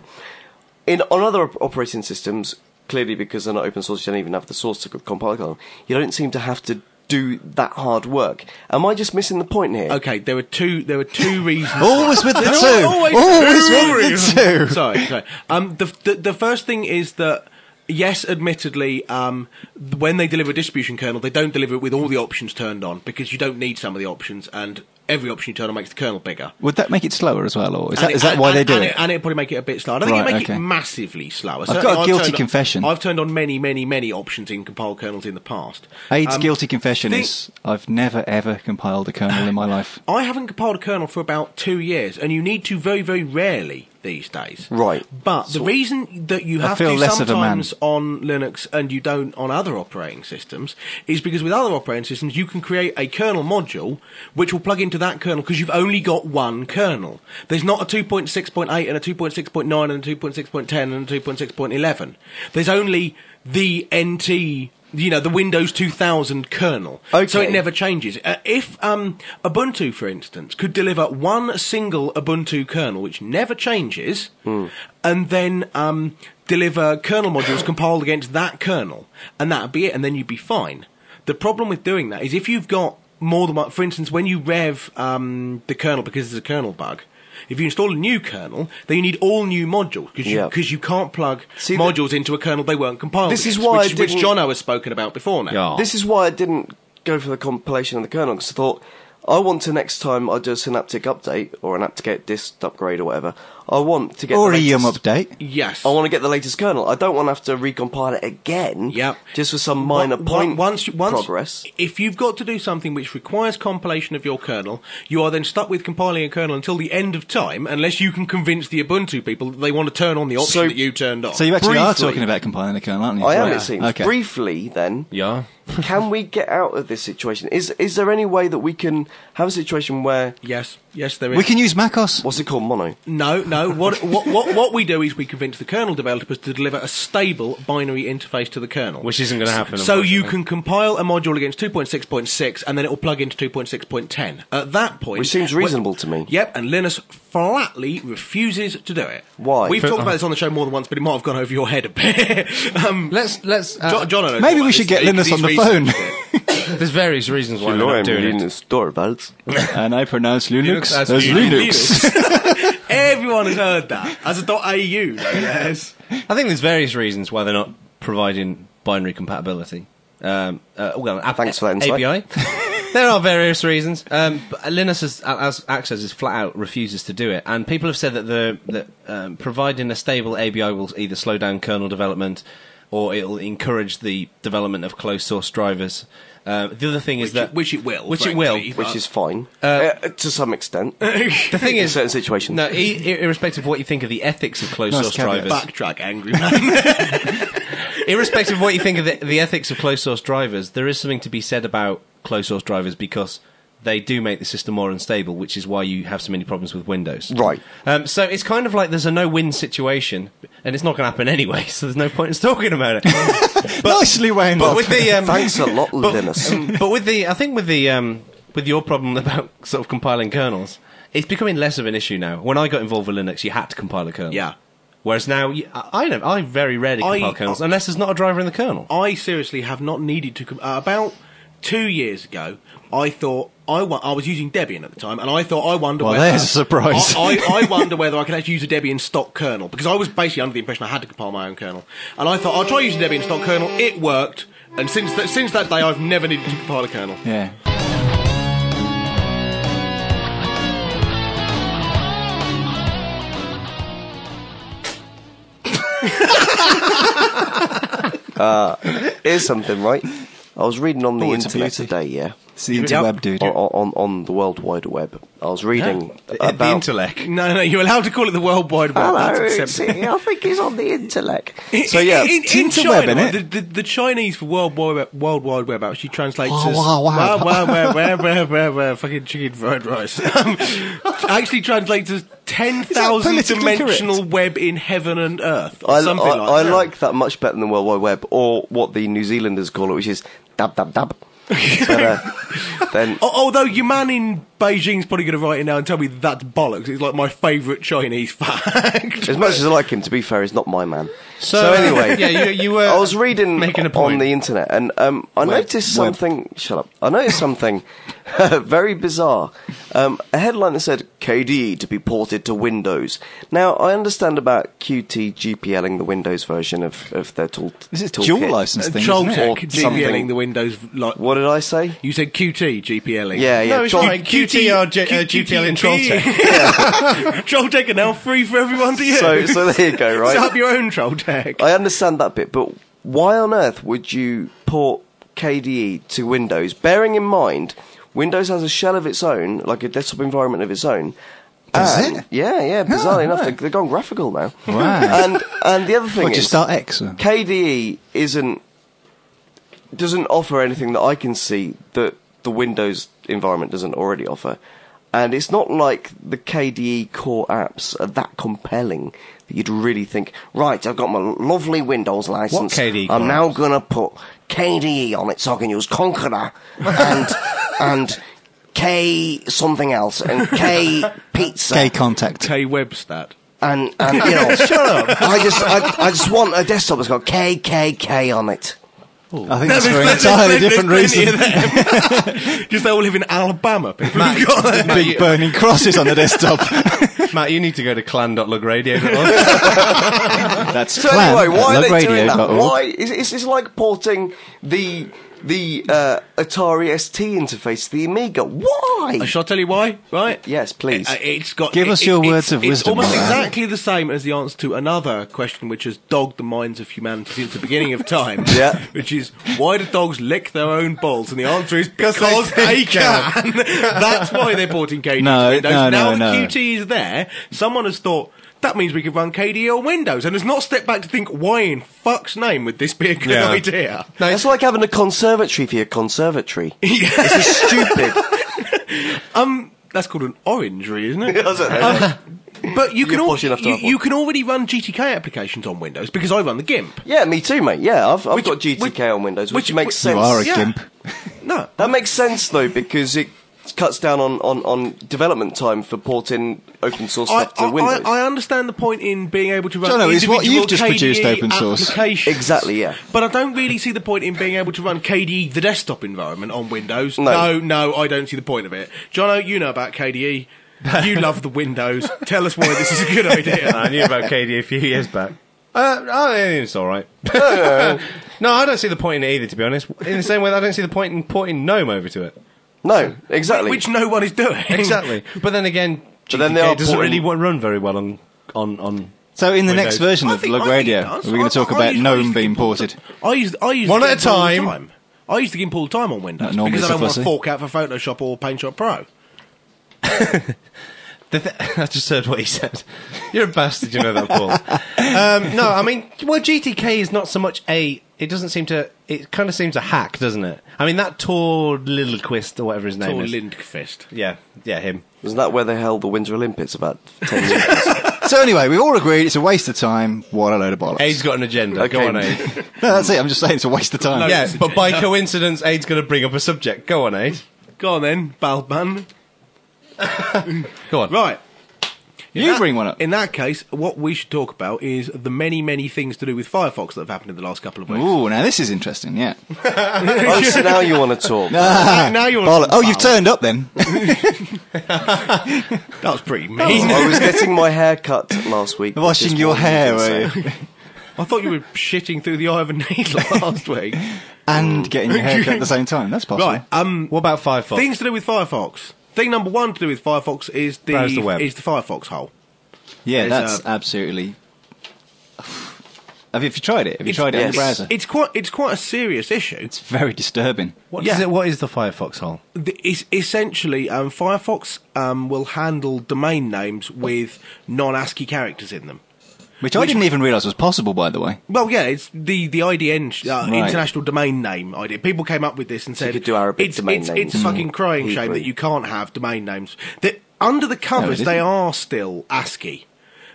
In on other op- operating systems, clearly because they're not open source, you don't even have the source to compile a kernel. You don't seem to have to do that hard work. Am I just missing the point here? Okay, there were two. There were two reasons. Always with the There two. are always Always two with the reasons. two. Sorry, sorry. Um, the, the the first thing is that. Yes, admittedly, um, th- when they deliver a distribution kernel, they don't deliver it with all the options turned on because you don't need some of the options, and every option you turn on makes the kernel bigger. Would that make it slower as well, or is And that, it- is that and- why and- they do and it? And it'd probably make it a bit slower. I don't think Right, it'd make okay. it massively slower. got a Certainly, guilty turned on- confession. I've turned on many, many, many options in compiled kernels in the past. Aide's Um, guilty confession think- is I've never ever compiled a kernel in my life. I haven't compiled a kernel for about two years, and you need to very, very rarely these days. Right. But the reason that you I have feel to less of a man. sometimes on Linux and you don't on other operating systems is because with other operating systems you can create a kernel module which will plug into that kernel because you've only got one kernel. There's not a two point six point eight and a two point six point nine and a two point six point ten and a two point six point eleven. There's only the N T, you know, the Windows two thousand kernel. Okay. So it never changes. Uh, if um, Ubuntu, for instance, could deliver one single Ubuntu kernel which never changes, and then um, deliver kernel modules compiled against that kernel, and that'd be it, and then you'd be fine. The problem with doing that is if you've got more than one, for instance, when you rev um, the kernel because there's a kernel bug, if you install a new kernel, then you need all new modules because you, Yeah. 'cause you can't plug See, the- modules into a kernel they weren't compiled This is against, why I which, which didn't- Jono has spoken about before now. Yeah. This is why I didn't go for the compilation of the kernel, because I thought, I want to next time I do a synaptic update or an apt-get dist upgrade or whatever, I want to get Or the a yum latest, update. Yes. I want to get the latest kernel. I don't want to have to recompile it again. Yep. Just for some minor One- point once, once, progress. If you've got to do something which requires compilation of your kernel, you are then stuck with compiling a kernel until the end of time, unless you can convince the Ubuntu people that they want to turn on the option So- that you turned on. So you actually are Briefly. talking about compiling a kernel, aren't you? I am, Yeah. it seems. Okay. Briefly, then, Yeah. can we get out of this situation? Is is there any way that we can have a situation where, yes, yes, there is. We can use MacOS. what's it called, mono? No, no. What, what what what we do is we convince the kernel developers to deliver a stable binary interface to the kernel, Which isn't going to happen. so you unfortunately. can compile a module against two point six point six, and then it will plug into two point six point ten. At that point, Which seems when- reasonable to me. Yep, and Linus flatly refuses to do it. Why? We've For- talked about this on the show more than once, but it might have gone over your head a bit. um, Let's let's. Uh, John, John knows Maybe more we about should this get than me, Linus 'cause on the he's phone. researched it. There's various reasons why they're not doing it. Torvalds. And I pronounce Linux, Linux as as Linux. Linux. Everyone has heard that as a .au, no less. I think there's various reasons why they're not providing binary compatibility. Um, uh, well, app- Thanks for that insight. A P I. There are various reasons. Um, but Linus, has, as Access, is flat out refuses to do it, and people have said that the that um, providing a stable A B I will either slow down kernel development or it'll encourage the development of closed source drivers. Uh, the other thing is Which that it, which it will. which it frankly, will, Which is fine. Uh, to some extent. the thing in is certain situations. No, i- irrespective of what you think of the ethics of closed Nice source caveat. drivers, Backtrack, angry man. irrespective of what you think of the, the ethics of closed source drivers, there is something to be said about closed source drivers because they do make the system more unstable, which is why you have so many problems with Windows. Right. Um, so it's kind of like there's a no-win situation, and it's not going to happen anyway, so there's no point in talking about it. Nicely wound But up. with the um, Thanks a lot, but, Linus. um, but with the, I think with the um, with your problem about sort of compiling kernels, it's becoming less of an issue now. When I got involved with Linux, you had to compile a kernel. Yeah. Whereas now, you, I, I don't. I very rarely I- compile kernels unless there's not a driver in the kernel. I seriously have not needed to. Com- uh, about two years ago, I thought I wa- I was using Debian at the time, and I thought I wonder. Well, whether, there's a surprise. I, I, I wonder whether I could actually use a Debian stock kernel because I was basically under the impression I had to compile my own kernel, and I thought I'll try using Debian stock kernel. It worked, and since th- since that day, I've never needed to compile a kernel. Yeah. Here's something, right? I was reading on the Oh, it's a internet beauty. today, yeah, It's the interweb, dude. on, on, on the World Wide Web. I was reading The about... intellect. No, no, you're allowed to call it the World Wide Web. Hello, That's it's, acceptable. I think he's on the intellect. In- So yeah, in, in, in Tinterweb, China, innit? the, the, the Chinese for World Wide Web, World Wide Web actually translates Wow, as wow, wow. wow, wow, wow, wow, wow, wow, wow, fucking chicken fried rice. Um, actually translates as ten thousand politically dimensional correct? web in heaven and earth, or I, something I, like I that. like that much better than the World Wide Web, or what the New Zealanders call it, which is dab dab dab. But, uh, then Al- Although your man in Beijing's probably going to write it now and tell me that's bollocks. It's like my favourite Chinese fact. as much as I like him, to be fair, he's not my man. So, So anyway, yeah, you, you were. I was reading making a on point. the internet, and um, I noticed web. something. Shut up! I noticed something very bizarre. Um, a headline that said K D E to be ported to Windows. Now, I understand about Qt GPLing the Windows version of, of their tool. This is toolkit. dual license thing, isn't it? Trolltech Or something. GPLing the Windows. Like, What did I say? you said Q T GPLing. Yeah, yeah. No, it's Troll- right. Q T are J- uh, G P L in Trolltech. Trolltech are now free for everyone to use. So, so there you go, right? Set up your own Trolltech. I understand that bit, but why on earth would you port K D E to Windows? Bearing in mind, Windows has a shell of its own, like a desktop environment of its own. Does And- it? Yeah, yeah. Bizarrely Oh, enough, right. they, they've gone graphical now. Wow. And and the other thing What, is, just start X? Or? K D E isn't doesn't offer anything that I can see that the Windows environment doesn't already offer. And it's not like the K D E core apps are that compelling that you'd really think, right, I've got my lovely Windows license. K D E I'm core now apps? going to put K D E on it so I can use Conqueror and and K something else and K Pizza. K contact. K Webstat. And, and you know, shut up. I just, I, I just want a desktop that's got K K K on it. I think that's for an entirely different reason. Just they all live in Alabama. People who've got that. Big burning crosses on the desktop. Matt, you need to go to clan dot lug radio dot org. That's So clan anyway, why at are they lugradio doing that? dot org. Why? It's, it's, it's like porting the the uh, Atari S T interface to the Amiga. Why? Shall I tell you why? Right? Yes, please. Uh, It's got. Give us your it's- words of it's wisdom almost on that. exactly the same as the answer to another question which has dogged the minds of humanity since the beginning of time. Yeah. Which is, why do dogs lick their own balls? And the answer is because they can. That's why they're porting K D E No, to Windows. no, now no, no. Q T is there. Someone has thought. That means we can run K D E on Windows, and has not stepped back to think, why in fuck's name would this be a good Yeah. idea? It's like having a conservatory for your conservatory. This is stupid. Um, that's called an orangery, isn't it? I don't know. But you can, You're al- posh enough to you, have one. you can already run G T K applications on Windows because I run the GIMP. Yeah, me too, mate. Yeah, I've, I've Which- got G T K which- on Windows, which, which- makes which- sense. You are a Yeah. gimp. No, That makes sense though, because it cuts down on, on, on development time for porting open source I, stuff to I, Windows. I, I understand the point in being able to run No, no, it's what individual you've just K D E produced open source. applications. Exactly, yeah. But I don't really see the point in being able to run K D E, the desktop environment, on Windows. No. no, no, I don't see the point of it. Jono, you know about K D E. You love the Windows. Tell us why this is a good idea. I knew about K D E a few years back. Uh, I think it's all right. No, I don't see the point in it either, to be honest. In the same way that I don't see the point in porting GNOME over to it. No, exactly. Which no one is doing. Exactly. But then again, But then they G T K are doesn't porting- really wa- run very well on on on. So in the Windows. next version I of think- Lug I think Radio, it are does. we going to I- talk I about use- I use GNOME the being GIMP all the ported? time. I use I use One the at a GIMP all the time. time. I use the GIMP all the time on Windows Not normally because I don't so want to fussy. fork out for Photoshop or PaintShop Pro. The th- I just heard what he said. You're a bastard, you know that, Paul. um, no, I mean, well, G T K is not so much a. It doesn't seem to. It kind of seems a hack, doesn't it? I mean, that Tor Littlequist or whatever his name Or is. Lindqvist. Yeah, yeah, him. Isn't that where they held the Winter Olympics about ten years ago? So anyway, we've all agreed it's a waste of time. What a load of bollocks. Aid's got an agenda. Go Okay. on, Aid. No, that's it. I'm just saying it's a waste of time. Yeah, but by coincidence, Aid's going to bring up a subject. Go on, Aid. Go on then, Balban. Go on. Right. In You that- bring one up. In that case, what we should talk about is the many, many things to do with Firefox that have happened in the last couple of weeks. Ooh, now this is interesting, yeah. Oh, so now you want to talk. now, now you're Boll- oh, you've turned up then. That was pretty mean. I was getting my hair cut last week. Washing Just your what you hair, can were say. you? I thought you were shitting through the eye of a needle last week. And getting your hair cut at the same time. That's possible. Right. Um, What about Firefox? things to do with Firefox. Thing number one to do with Firefox is the, Browse the web. is the Firefox hole. Yeah, There's, that's uh, absolutely... Have you, have you tried it? Have you tried it in the yes. browser? It's quite it's quite a serious issue. It's very disturbing. What Yeah. is it? What is the Firefox hole? The- It's essentially um, Firefox um, will handle domain names with non-ASCII characters in them. Which I didn't even realise was possible, by the way. Well, yeah, it's the the I D N sh- uh, Right. international domain name idea. People came up with this and said could do Arabic it's, domain it's, names. it's a fucking crying Hebrew. shame that you can't have domain names. That under the covers it they isn't. are still ASCII,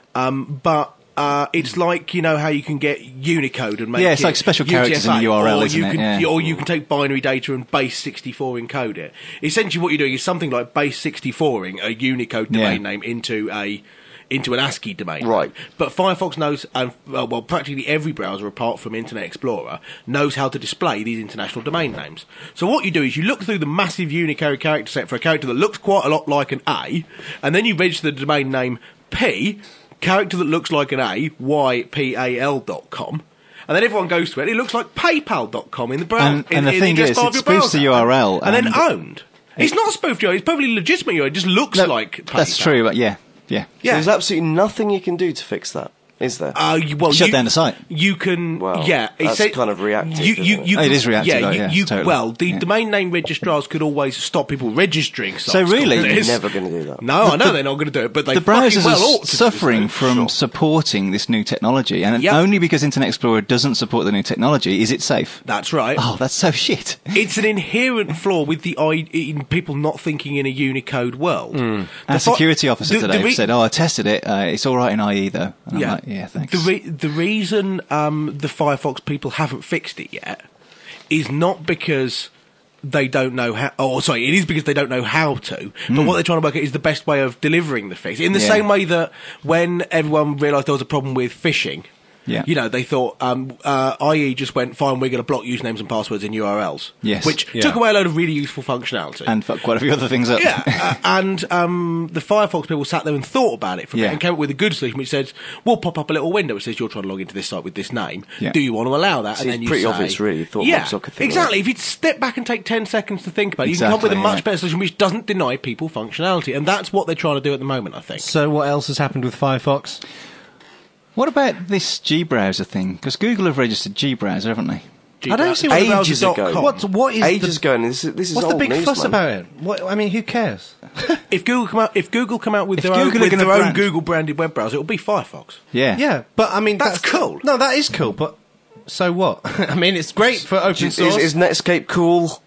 um, but. Uh, it's like, you know, how you can get Unicode and make Yeah, it's it like special characters in U T F-eight, the U R L, or isn't you it? Can, Yeah. Or you can take binary data and base sixty-four encode it. Essentially what you're doing is something like base sixty-four-ing a Unicode domain Yeah. name into a into an ASCII domain. Right. But Firefox knows, and uh, well, practically every browser apart from Internet Explorer knows how to display these international domain names. So what you do is you look through the massive Unicode character set for a character that looks quite a lot like an A, and then you register the domain name P, character that looks like an A, Y P A L dot com. And then everyone goes to it. It looks like PayPal dot com in the browser. And- in, and the in thing address is, bar it of your spoofs browser. the U R L and, then and- owned. It's not a spoofed U R L. It's probably legitimate U R L. It just looks No, like PayPal. That's true, but yeah, yeah. Yeah. There's absolutely nothing you can do to fix that, is there? Uh, you, well, Shut you, down the site. You can, Well, yeah. that's it's- kind of reactive, You, you, isn't it? you Oh, it can- is reactive, Yeah, though, you, yeah, you, totally. well, the Yeah. domain name registrars could always stop people registering sites. So really- called They're this. never going to do that. No, I know they're not going to do it, but they The fucking browsers well are ought to do suffering so. from Sure. supporting this new technology, and Yep. only because Internet Explorer doesn't support the new technology is it safe. That's right. Oh, that's so shit. It's an inherent flaw with the I- in people not thinking in a Unicode world. The Our fi- security officer the- the today re- said, "Oh, I tested it. Uh, it's all right in I E though." And I'm Yeah, like, "Yeah, thanks." The re- the reason um, the Firefox people haven't fixed it yet is not because they don't know how. Oh, sorry, it is because they don't know how to. But what they're trying to work out is the best way of delivering the fix. In the Hmm. Yeah. same way that when everyone realised there was a problem with phishing. Yeah. You know, they thought um, uh, I E just went, fine, we're going to block usernames and passwords in U R Ls. Yes. Which Yeah. took away a load of really useful functionality. and fuck quite a few other things up. Yeah, uh, and um, the Firefox people sat there and thought about it for a bit Yeah. and came up with a good solution which says, we'll pop up a little window which says you're trying to log into this site with this name. Yeah. Do you want to allow that? See, and then it's you pretty say, obvious, really. Thought yeah, Microsoft could think of exactly. that. If you step back and take ten seconds to think about it, you can come up with a Exactly, much yeah. better solution which doesn't deny people functionality. And that's what they're trying to do at the moment, I think. So what else has happened with Firefox? What about this G browser thing? Because Google have registered G browser, haven't they? I don't see what the Ages browser- ago. What what is Ages the, ago, and this is, this is what's the old big news, fuss man. about it? What, I mean, who cares? If Google come out, if Google come out with If their own, Google are with gonna their own brand- Google branded web browser, it'll be Firefox. Yeah. Yeah, but I mean That's cool. No, that is cool, but so what? I mean, it's great for open Is, source. is Netscape cool?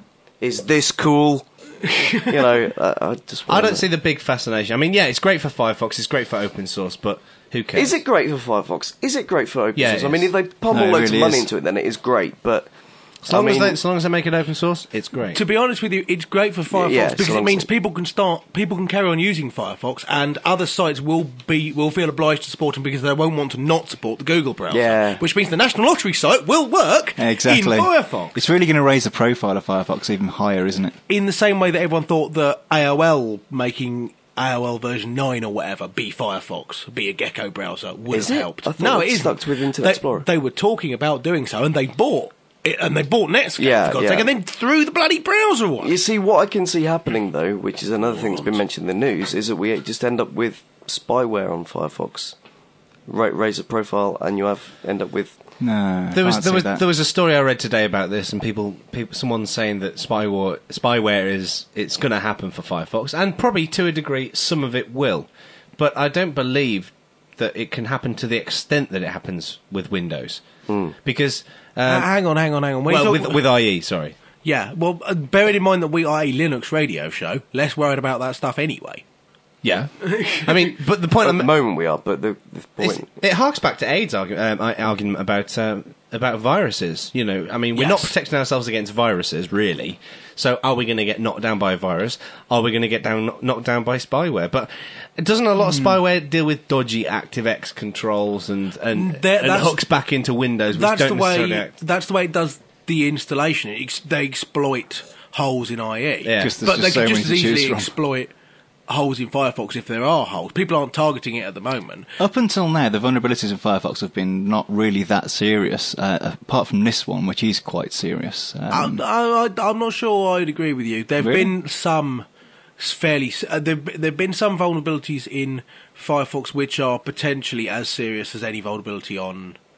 Is this cool? you know, uh, I just. I wanna don't know. see the big fascination. I mean, yeah, it's great for Firefox, it's great for open source, but who cares? Is it great for Firefox? Is it great for open Yeah, source? it I mean, is. if they pummel No, it loads really of money is. into it, then it is great. But As long, I as mean, they, as long as they make it open source, it's great. To be honest with you, it's great for Firefox Yeah, so because it long means as- people can start, people can carry on using Firefox, and other sites will be will feel obliged to support them because they won't want to not support the Google browser. Yeah. Which means the National Lottery site will work Exactly. in Firefox. It's really going to raise the profile of Firefox even higher, isn't it? In the same way that everyone thought that A O L making A O L version nine or whatever be Firefox, be a Gecko browser would Is have it? helped. I thought no, that it isn't. stuck with Internet they, Explorer. They were talking about doing so, and they bought it, and they bought Netscape Yeah, for God's yeah. sake, and then threw the bloody browser away. you see, what I can see happening though, which is another thing that's been mentioned in the news, is that we just end up with spyware on Firefox. Ra- raise a profile, and you have end up with. No. There was can't there see was that. there was a story I read today about this, and people people someone's saying that spyware spyware is it's going to happen for Firefox, and probably to a degree some of it will, but I don't believe that it can happen to the extent that it happens with Windows, because Uh, um, hang on, hang on, hang on. When you well talk- with with I E, sorry. Yeah, well, uh, bearing in mind that we are a Linux radio show, less worried about that stuff anyway. Yeah, I mean, but the point At I'm the moment, we are, but the, the It's, point. it harks back to AIDS argu- um, I- argument about um, about viruses. You know, I mean, we're not Yes. protecting ourselves against viruses, really. So, are we going to get knocked down by a virus? Are we going to get down knocked down by spyware? But doesn't a lot of spyware deal with dodgy ActiveX controls and and, There- and that's- hooks back into Windows? Which That's the don't necessarily way. act? That's the way it does the installation. It ex- they exploit holes in I E, Yeah. 'Cause there's but they just so can many just to as choose easily from. exploit holes in Firefox if there are holes. People aren't targeting it at the moment. Up until now, the vulnerabilities in Firefox have been not really that serious, uh, apart from this one, which is quite serious. Um, I, I, I, I'm not sure I'd agree with you. There have Really? been some s- fairly. s- Uh, there there have been some vulnerabilities in Firefox which are potentially as serious as any vulnerability on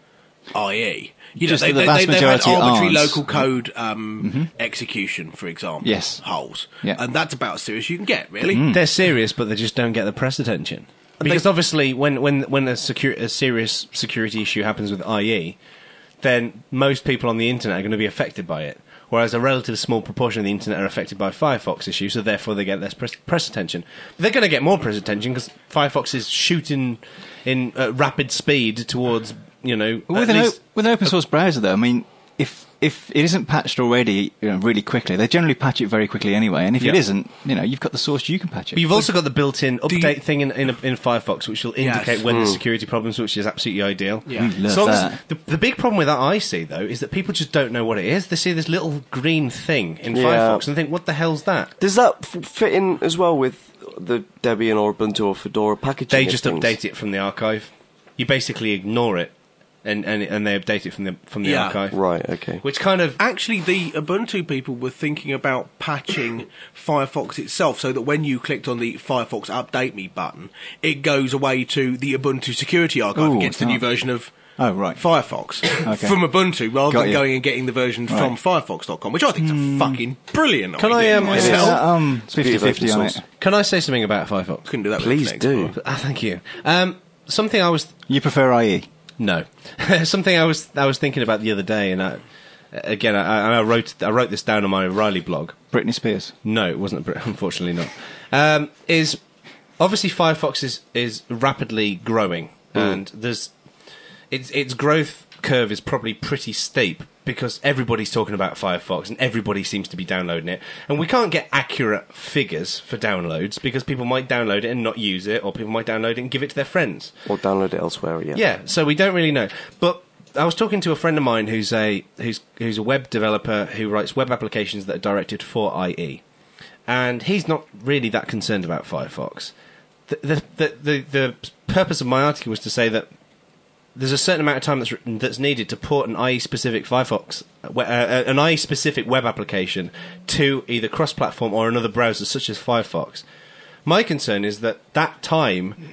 I E. You Just know, they, the they, vast they, they've had majority arbitrary aren't. local code um, mm-hmm. execution, for example. Yes. Holes. Yeah. And that's about as serious as you can get, really. Mm. They're serious, but they just don't get the press attention. Because they- obviously, when when when a, secu- a serious security issue happens with I E, then most people on the internet are going to be affected by it. Whereas a relatively small proportion of the internet are affected by Firefox issues, so therefore they get less press, press attention. But they're going to get more press attention because Firefox is shooting in uh, rapid speed towards, you know, With at an, least- o- with an open source browser, though, I mean, if if it isn't patched already, you know, really quickly, they generally patch it very quickly anyway. And if Yeah. it isn't, you know, you've got the source, you can patch it. But you've also got the built-in you- update thing in, in, in Firefox, which will indicate Yes. when Hmm. there's security problems, which is absolutely ideal. Yeah. We love So long as- that. the, the big problem with that I see, though, is that people just don't know what it is. They see this little green thing in Yeah. Firefox and think, what the hell's that? Does that f- fit in as well with the Debian or Ubuntu or Fedora packaging? They of just things? update it from the archive. You basically ignore it, and, and, and they update it from the, from the Yeah. archive. Right, okay. Which kind of... Actually, the Ubuntu people were thinking about patching Firefox itself so that when you clicked on the Firefox Update Me button, it goes away to the Ubuntu Security Archive Ooh, and gets the new oh. version of Oh, right. Firefox Okay. from Ubuntu rather Got than you. going and getting the version Right. from Firefox dot com, which I think is a fucking brilliant Can I, idea um, myself. Yeah, um, It's beauty of fifty-fifty on open it. source. Can I say something about Firefox? Couldn't do that with Please Internet do. Explorer. Ah, thank you. Um, something I was... You prefer I E? No, something I was I was thinking about the other day, and I, again I, I wrote I wrote this down on my O'Reilly blog. Britney Spears? No, it wasn't. Unfortunately, not. Um, is obviously Firefox is is rapidly growing, and there's its its growth curve is probably pretty steep because everybody's talking about Firefox and everybody seems to be downloading it, and we can't get accurate figures for downloads because people might download it and not use it, or people might download it and give it to their friends. Or download it elsewhere, yeah. Yeah, so we don't really know. But I was talking to a friend of mine who's a who's who's a web developer who writes web applications that are directed for I E, and he's not really that concerned about Firefox. The the the the, the purpose of my article was to say that there's a certain amount of time that's that's needed to port an I E specific Firefox, uh, an I E specific web application to either cross-platform or another browser such as Firefox. My concern is that that time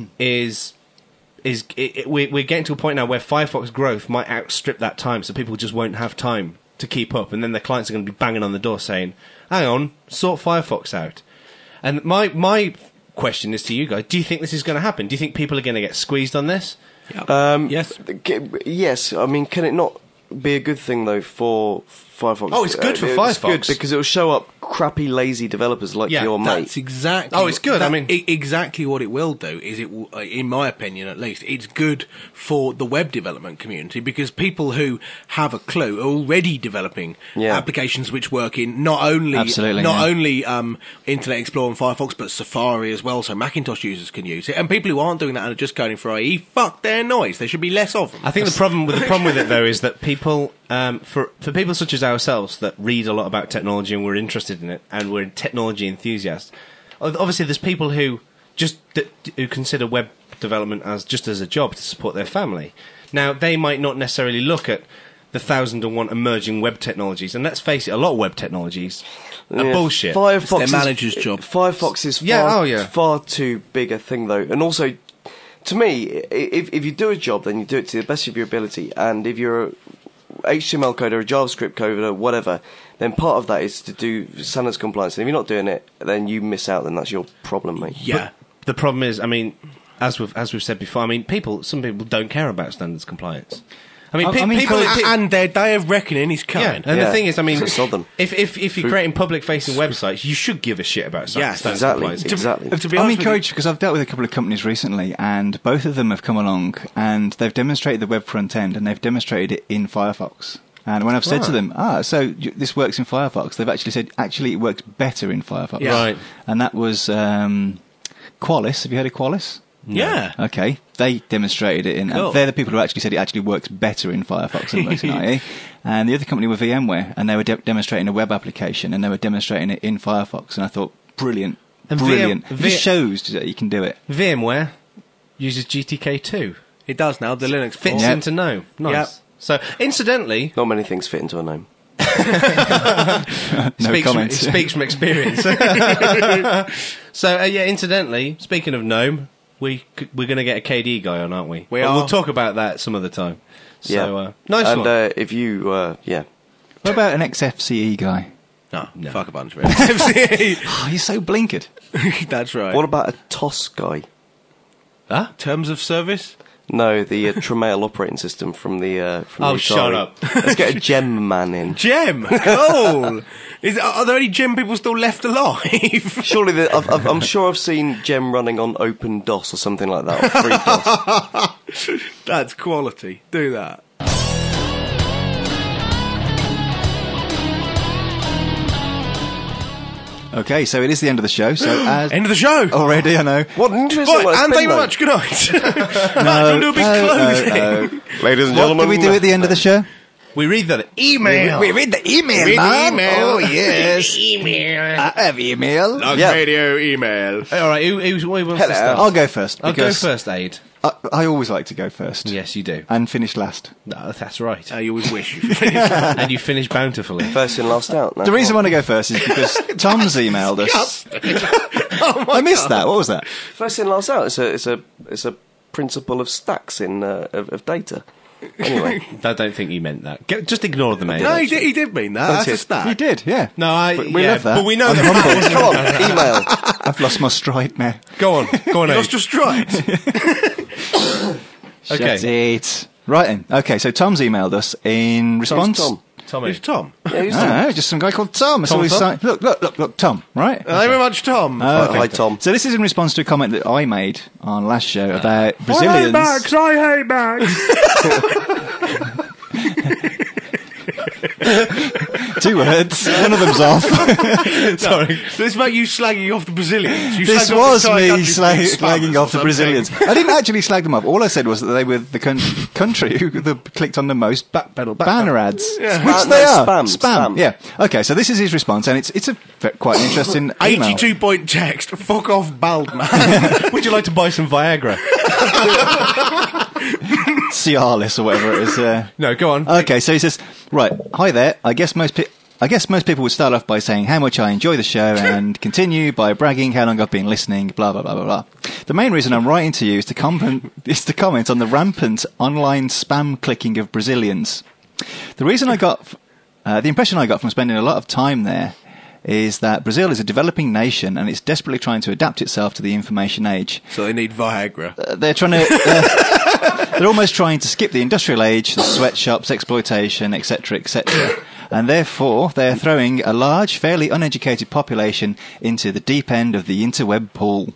is is it, it, we're, we're getting to a point now where Firefox growth might outstrip that time, so people just won't have time to keep up, and then their clients are going to be banging on the door saying, "Hang on, sort Firefox out." And my my question is to you guys: do you think this is going to happen? Do you think people are going to get squeezed on this? Um, Yes. g- Yes, I mean, can it not be a good thing, though, for Firefox? Oh, it's good for It's Firefox. good because it'll show up crappy, lazy developers like Yeah, your mate. That's exactly. Oh, it's good, that- I mean- e- exactly what it will do is it, will, uh, in my opinion, at least, it's good for the web development community because people who have a clue are already developing Yeah. applications which work in not only Absolutely, not yeah. only um, Internet Explorer and Firefox, but Safari as well, so Macintosh users can use it. And people who aren't doing that and are just coding for I E, fuck their noise. There should be less of them. I think the problem with the problem with it though is that people, um, for for people such as ourselves that read a lot about technology and we're interested in it and we're technology enthusiasts. Obviously, there's people who just d- who consider web development as just as a job to support their family. Now, they might not necessarily look at the thousand and one emerging web technologies, and let's face it, a lot of web technologies are Yeah, bullshit. Firefox It's their is- manager's job. Firefox is far, Yeah, oh, yeah. far too big a thing, though. And also, to me, i- if, if you do a job, then you do it to the best of your ability. And if you're a H T M L coder, a JavaScript coder, whatever, then part of that is to do standards compliance. And if you're not doing it, then you miss out, then that's your problem, mate. Yeah. The problem is, I mean, as we've as we've said before, I mean, people, some people don't care about standards compliance. I mean, I- pe- I mean, people, Code- pe- and their day of reckoning is yeah, coming. and Yeah. the thing is, I mean, Sod them. if if if you're creating public-facing websites, you should give a shit about sta- Yeah, standards exactly. compliance. Exactly. To be I'm honest with you- encouraged because I've dealt with a couple of companies recently, and both of them have come along and they've demonstrated the web front end, and they've demonstrated it in Firefox. And when I've said to Right. them, ah, so y- this works in Firefox, they've actually said, actually, it works better in Firefox. Yeah. Right. And that was um, Qualys. Have you heard of Qualys? Yeah. Okay, they demonstrated it in. Cool. And they're the people who actually said it actually works better in Firefox than it works in I E. And the other company were VMware, and they were de- demonstrating a web application, and they were demonstrating it in Firefox. And I thought, brilliant, And brilliant. V M This shows that you can do it. VMware uses G T K two. It does now, the Linux Fits port. Yep. into GNOME. Nice. Yep. So, incidentally, Not many things fit into a name. No speaks from, comment. speaks from experience. So, uh, yeah, incidentally, speaking of GNOME, we c- we're going to get a K D E guy on, aren't we? We But are. We'll talk about that some other time. So Yeah. uh, nice and one. uh, if you, uh, yeah. What about an ex F C E guy? No, No. fuck a bunch of it. Oh, he's so blinkered. That's right. What about a TOS guy? huh? Terms of service? No, the uh, Tremail operating system from the. Uh, from Oh, the shut Atari. up. Let's get a gem man in. Gem. Cool. Is, are there any gem people still left alive? Surely, the, I've, I've, I'm sure I've seen Gem running on Open DOS or something like that, or Free DOS. That's quality. Do that. Okay, so it is the end of the show. So as End of the show. already, I know. What an interesting Right, one it's and been, thank you though. very much. Good night. Matt, do you want to do a big Oh, closing? oh, Ladies and What gentlemen. do we do at the end of the show? We read the email. We read the email, Read the man. email. Oh, yes. email. I have email. Log Yeah. radio email. All right, who, who's, who wants to start? I'll go first. I'll go because first, Aid. I, I always like to go first. Yes, you do. And finish last. No, that's right. Uh, you always wish you finished. And you finish bountifully. First in, last out. No, The reason I come want to go first is because Tom's emailed us. I missed that. What was that? on. First in, last out. It's a, it's a, it's a principle of stacks in uh, of, of data. Anyway, I don't think you meant that. Get, just ignore the mail. No, he did, he did mean that. That's, That's a it. stat. He did, yeah. No, I. But we yeah, love that. But we know I'm that. humbled. come on, email. I've lost my stride now. Go on, go on, You Aid. lost your stride. Okay. Shut it. Right then. Okay, so Tom's emailed us in response. Tom. Tommy. Who's Tom? Yeah, who's I Tom? don't know, just some guy called Tom. That's Tom all he's Tom? saying. Look, look, look, look, Tom, right? Thank you very much, Tom. Oh, Hi, Tom. So this is in response to a comment that I made on last show about Brazilians. I hate Max. Two words. One of them's off. Sorry. This is about you slagging off the Brazilians. You This slagged off was the entire me country slag- being spammers slagging or off the something. Brazilians. I didn't actually slag them off. All I said was that they were the con- country who the, clicked on the most Backpedal, backpedal. banner ads, Yeah. which Uh, they no, are. spam, spam. Yeah. Okay. So this is his response, and it's it's a ve- quite interesting email. eighty-two point text. Fuck off, bald man. Would you like to buy some Viagra? Cialis or whatever it is. Uh, No, go on. Okay, so he says, right, hi there. I guess most pe- I guess most people would start off by saying how much I enjoy the show and continue by bragging how long I've been listening, blah, blah, blah, blah, blah. The main reason I'm writing to you is to, com- is to comment on the rampant online spam clicking of Brazilians. The reason I got, f- uh, the impression I got from spending a lot of time there is that Brazil is a developing nation and it's desperately trying to adapt itself to the information age. So they need Viagra. Uh, they're trying to. Uh, they're almost trying to skip the industrial age, the sweatshops, exploitation, et cetera, et cetera. And therefore, they're throwing a large, fairly uneducated population into the deep end of the interweb pool.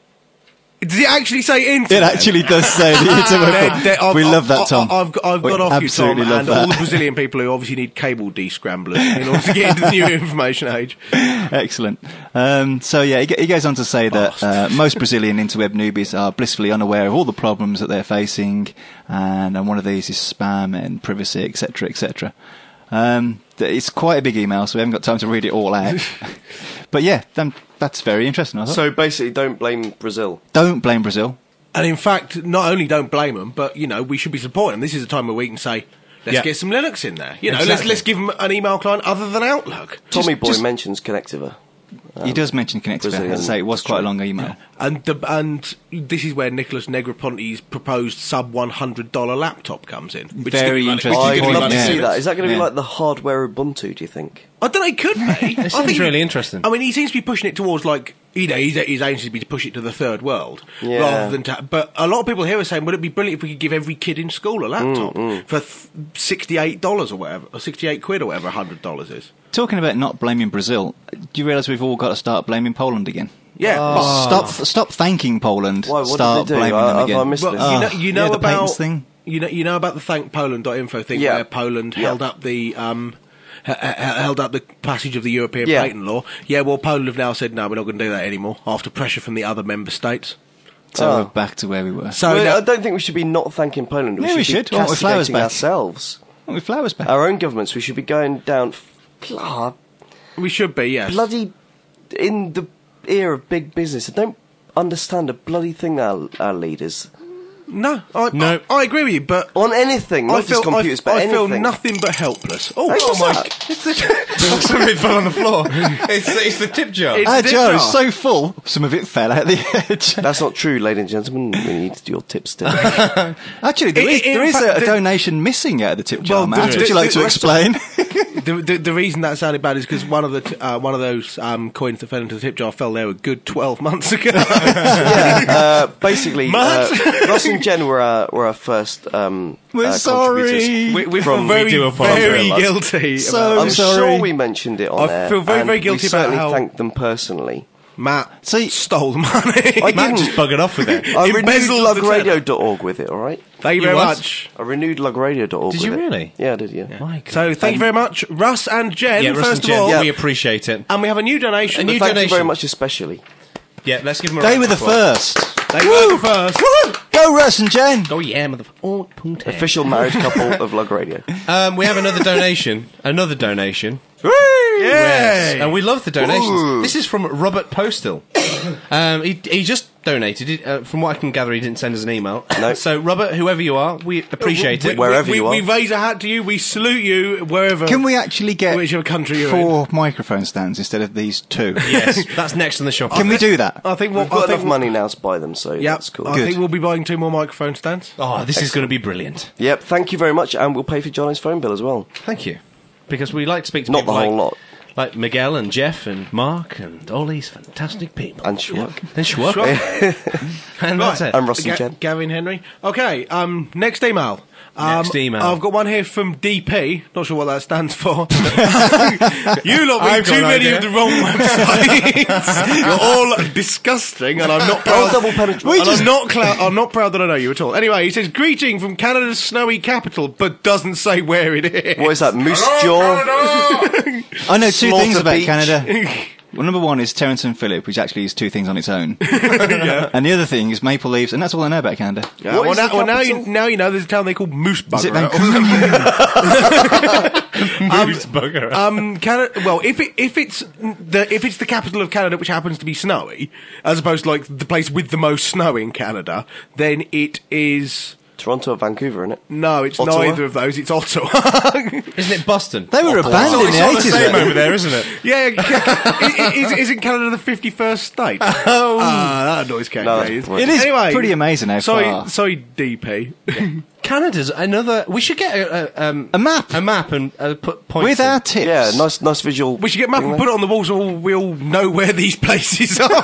Does it actually say internet? It actually does say the interweb Then- pool. then I've- We I've- love that, Tom. I've, I've, I've We got off you, Tom, absolutely love and that. all the Brazilian people who obviously need cable descramblers in order to get into the new information age. Excellent. Um, so yeah, he, g- he goes on to say that uh, most Brazilian interweb newbies are blissfully unaware of all the problems that they're facing, and, and one of these is spam and privacy, et cetera, et cetera. Um, th- it's quite a big email, so we haven't got time to read it all out. But yeah, then, that's very interesting. I thought. So basically, don't blame Brazil. Don't blame Brazil. And in fact, not only don't blame them, but, you know, we should be supporting them. This is a time where we can say, let's Yeah. get some Linux in there. You know, let's, Exactly. let's give them an email client other than Outlook. Tommy Just- Boy just- mentions Connectiva. He does mention Connectiva. Brazilian As I say, it was quite a long email. And the, and this is where Nicholas Negroponte's proposed sub one hundred dollars laptop comes in. Which is Very gonna be interesting which is I'd gonna be point, love to yeah. see that. Is that going to Yeah. be like the hardware Ubuntu, do you think? I don't know, it could be. It seems really interesting. I mean, he seems to be pushing it towards, like, you know, his, his aim seems to be to push it to the third world. Yeah. Rather than to, but a lot of people here are saying, would it be brilliant if we could give every kid in school a laptop for th- sixty-eight dollars or whatever, or sixty-eight quid or whatever one hundred dollars is? Talking about not blaming Brazil, do you realise we've all got to start blaming Poland again? Yeah. Stop stop thanking Poland. Why, what did start they do? blaming I- them have again. I missed Well, this? you know, Oh, you know yeah, the about patents thing? You know, you know about the thank poland dot info thing Yeah. where Poland Yeah. held up the um, h- h- held up the passage of the European Yeah. patent law. Yeah, well, Poland have now said no, we're not going to do that anymore after pressure from the other member states. So Oh. we're back to where we were. So Well, now- I don't think we should be not thanking Poland. We Yeah, we should should. be We want the flowers castigating back. ourselves. With flowers back. Our own governments. We should be going down f- blah, we should be, yes. bloody in the ear of big business. I don't understand a bloody thing. Our, our leaders. No, I, No. I, I agree with you, but On anything, not I just feel, computers, I, but I anything. feel nothing but helpless. Oh, Hey, oh what's my! that? It's the, Something fell on the floor. It's, it's the tip jar. It's Our the jar jar. is so full, some of it fell out the edge. That's not true, ladies and gentlemen. We need your tips still. Actually, there In- is, in there is fact, a, a the- donation missing out of the tip jar, Well, Matt. the- Would you the- like the to rest explain? the, the the reason that sounded bad is because one of the t- uh, one of those um, coins that fell into the tip jar fell there a good twelve months ago. yeah, uh, basically, uh, Matt? Ross and Jen were our, were our first um, We're uh, sorry. contributors. we, we From- feel very, we do apologise. very Very guilty. So- about I'm it. sorry. sure we mentioned it on I air. feel very, and very guilty we about certainly how- thanked them personally. Matt See- stole the money. I Matt didn't. just buggered off with it. I renewed embezzled the lug radio dot org with it, alright? Thank you You very what? much. I renewed lug radio dot org Did with you it. really? Yeah, I did, yeah. My God. So thank you very much, Russ and Jen. yeah, Russ first and Jen, of all, Yeah. we appreciate it. and we have a new donation. A new Thank you donation. very much especially. Yeah, let's give them a They round were of the applause. first. They were the first. Go, Russ and Jen. Oh yeah, motherfucker. Oh, punta. Official married couple of lug radio. Um, we have another donation. Another donation. Yes. And we love the donations. Ooh. This is from Robert Postal. um, he, he just donated. It, uh, from what I can gather, he didn't send us an email. No. So, Robert, whoever you are, we appreciate we, it. Wherever we, you we, are. we raise a hat to you. We salute you wherever. Can we actually get Whichever country you're four microphone stands instead of these two? Yes, that's next on the shop. Can we do that? I think we'll, We've got I think enough money now to buy them, so Yeah, that's cool. I Good. think we'll be buying two more microphone stands. Oh, this is going to be brilliant. Yep, thank you very much, and we'll pay for Johnny's phone bill as well. Thank you. Because we like to speak to Not people the whole like, lot. like Miguel and Jeff and Mark and all these fantastic people. And Schwuck. And Schwuck. And that's it. And Ross and Ga- Jen. Gavin Henry. Okay, um, next email. Um, Next email. I've got one here from D P. Not sure what that stands for. you lot I've read got too an many idea. of the wrong websites. You're all disgusting, and I'm not proud. double penetrate. and I'm not. Clou- I'm not proud that I know you at all. Anyway, he says greeting from Canada's snowy capital, but doesn't say where it is. What is that, Moose Jaw? I know two Slaughter things about Beach. Canada. Well, number one is Terence and Phillip, which actually is two things on its own. And the other thing is maple leaves, and that's all I know about Canada. Yeah, What well, is now, the well now, you, capital? now you know there's a town they call Moose Is it Bugger. Vancouver? Moose bugger. Um, Canada. Well, if it if it's the if it's the capital of Canada, which happens to be snowy, as opposed to like the place with the most snow in Canada, then it is Toronto or Vancouver, innit? no, it's Ottawa? neither of those. It's Ottawa. Isn't it Boston? They were a band in the It's all the eighties. same weren't over they? there, isn't it? yeah, ca- i- i- is, isn't Canada the fifty-first state? Oh, that annoys Kate. No, Graves. that's- It is Anyway, pretty amazing how sorry, far. sorry, D P. Canada's another. We should get a, a, um, A map. a map, and uh, put points With in. our tips. Yeah, nice nice visual. We should get a map thing and there. put it on the wall so all, we all know where these places are.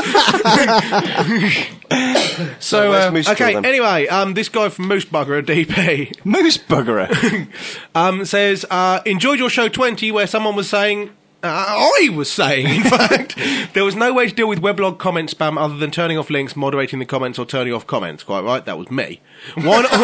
so, where's uh, Moose Jaw okay, then? anyway, um, this guy from Moose Bugger, a D P, Moose buggerer. um, says, uh, enjoyed your show twenty where someone was saying, uh, I was saying, in fact, there was no way to deal with weblog comment spam other than turning off links, moderating the comments, or turning off comments. Quite right, that was me. Why not,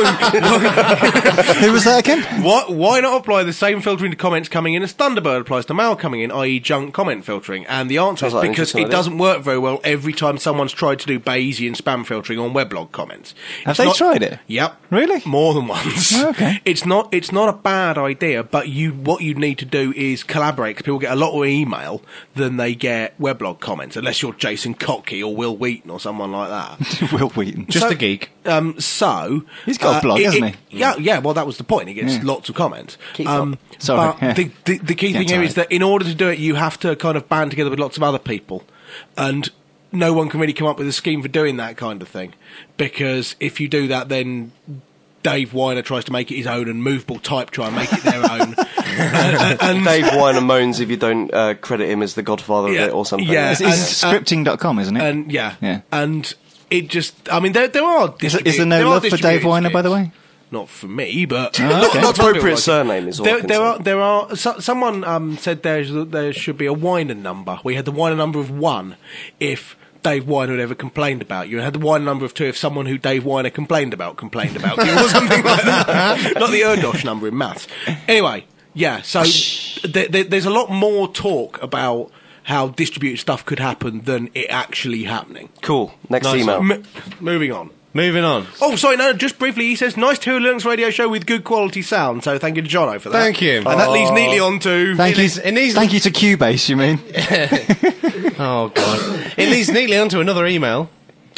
Who was that again? why, why not apply the same filtering to comments coming in as Thunderbird applies to mail coming in, that is junk comment filtering? And the answer Sounds is like an because interesting it idea. doesn't work very well every time someone's tried to do Bayesian spam filtering on weblog comments. Have It's they not- tried it? Yep. Really? More than once. Oh, okay. It's not it's not a bad idea, but you what you need to do is collaborate, because people get a lot more email than they get weblog comments, unless you're Jason Kotke or Will Wheaton or someone like that. Will Wheaton. Just So- a geek. Um, so He's got a uh, blog, it- hasn't it- he? Yeah, yeah. Well, that was the point. He gets Yeah. lots of comments. Keep um, up. Sorry, But yeah. the, the the key Get thing here is tired. that in order to do it, you have to kind of band together with lots of other people, and no one can really come up with a scheme for doing that kind of thing. Because if you do that, then Dave Weiner tries to make it his own, and Movable Type try and make it their own. and, and, Dave Weiner moans if you don't uh, credit him as the godfather Yeah, of it or something. yeah. It's, it's and- uh, scripting dot com, isn't it? and yeah, Yeah. and it just. I mean, there there are. Is, is there distribu- no there are love for Dave distributed Weiner, by the skits. way? Not for me, but Oh, not, okay. not to Appropriate people like it. surname is all I There, can there say. are there are so, someone um, said there there should be a Weiner number. We had the Weiner number of one if Dave Weiner had ever complained about you, and had the Weiner number of two if someone who Dave Weiner complained about complained about you, or something like that. Not the Erdos number in maths. Anyway, yeah. So th- th- there's a lot more talk about how distributed stuff could happen than it actually happening. Cool. Next Nice email. M- moving on. Moving on. Oh, sorry, no, just briefly, he says, nice to hear a Linux radio show with good quality sound, so thank you to Jono for that. Thank you. And that leads neatly on to... Thank It you. is- it needs- Thank you to Cubase, you mean? Oh god. It leads neatly onto another email.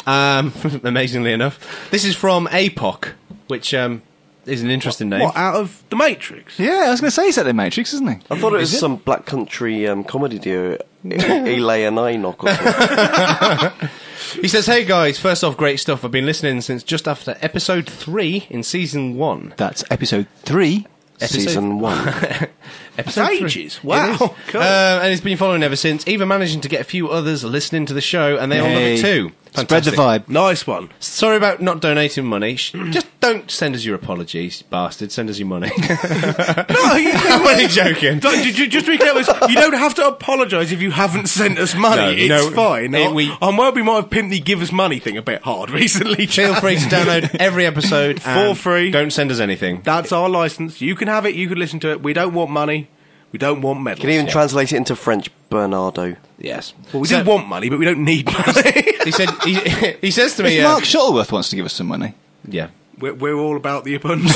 Um, amazingly enough, this is from A P O C, which um, is an interesting name. What, out of The Matrix? Yeah, I was going to say he's at the Matrix, isn't he? I thought it was some black country um, comedy duo, Eli and I knock or something. He says, "Hey guys, first off, great stuff. I've been listening since just after episode three in season one. That's episode three. Episode- Season one. Episode three. Ages. Wow. It is. Cool. Uh, and he's been following ever since, even managing to get a few others listening to the show, and they all love Hey. it too. Spread the Fantastic. vibe. Nice one. Sorry about not donating money. Sh- Just don't send us your apologies, bastard. Send us your money. No, you, I'm only joking. Don't- ju- ju- just to be clear, you don't have to apologise if you haven't sent us money. No, it's no, fine. it- I, we- I'm well, we might have pimped the give us money thing a bit hard recently. Feel free to download every episode For and free. Don't send us anything. That's our licence. You can have it. You can listen to it. We don't want money. We don't want medals. Can even translate it into French, Bernardo. Yes. well, we So- do want money, but we don't need money. He said. He, he says to me. If Uh, Mark Shuttleworth wants to give us some money. yeah. we're, we're all about the Ubuntu.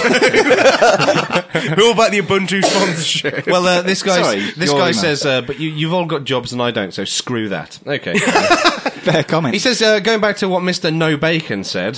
We're all about the Ubuntu sponsorship. Well, uh, this guy. Sorry, this your guy email. says, uh, "But you, you've all got jobs and I don't, so screw that." Okay. Fair comment. He says, uh, going back to what Mister No Bacon said,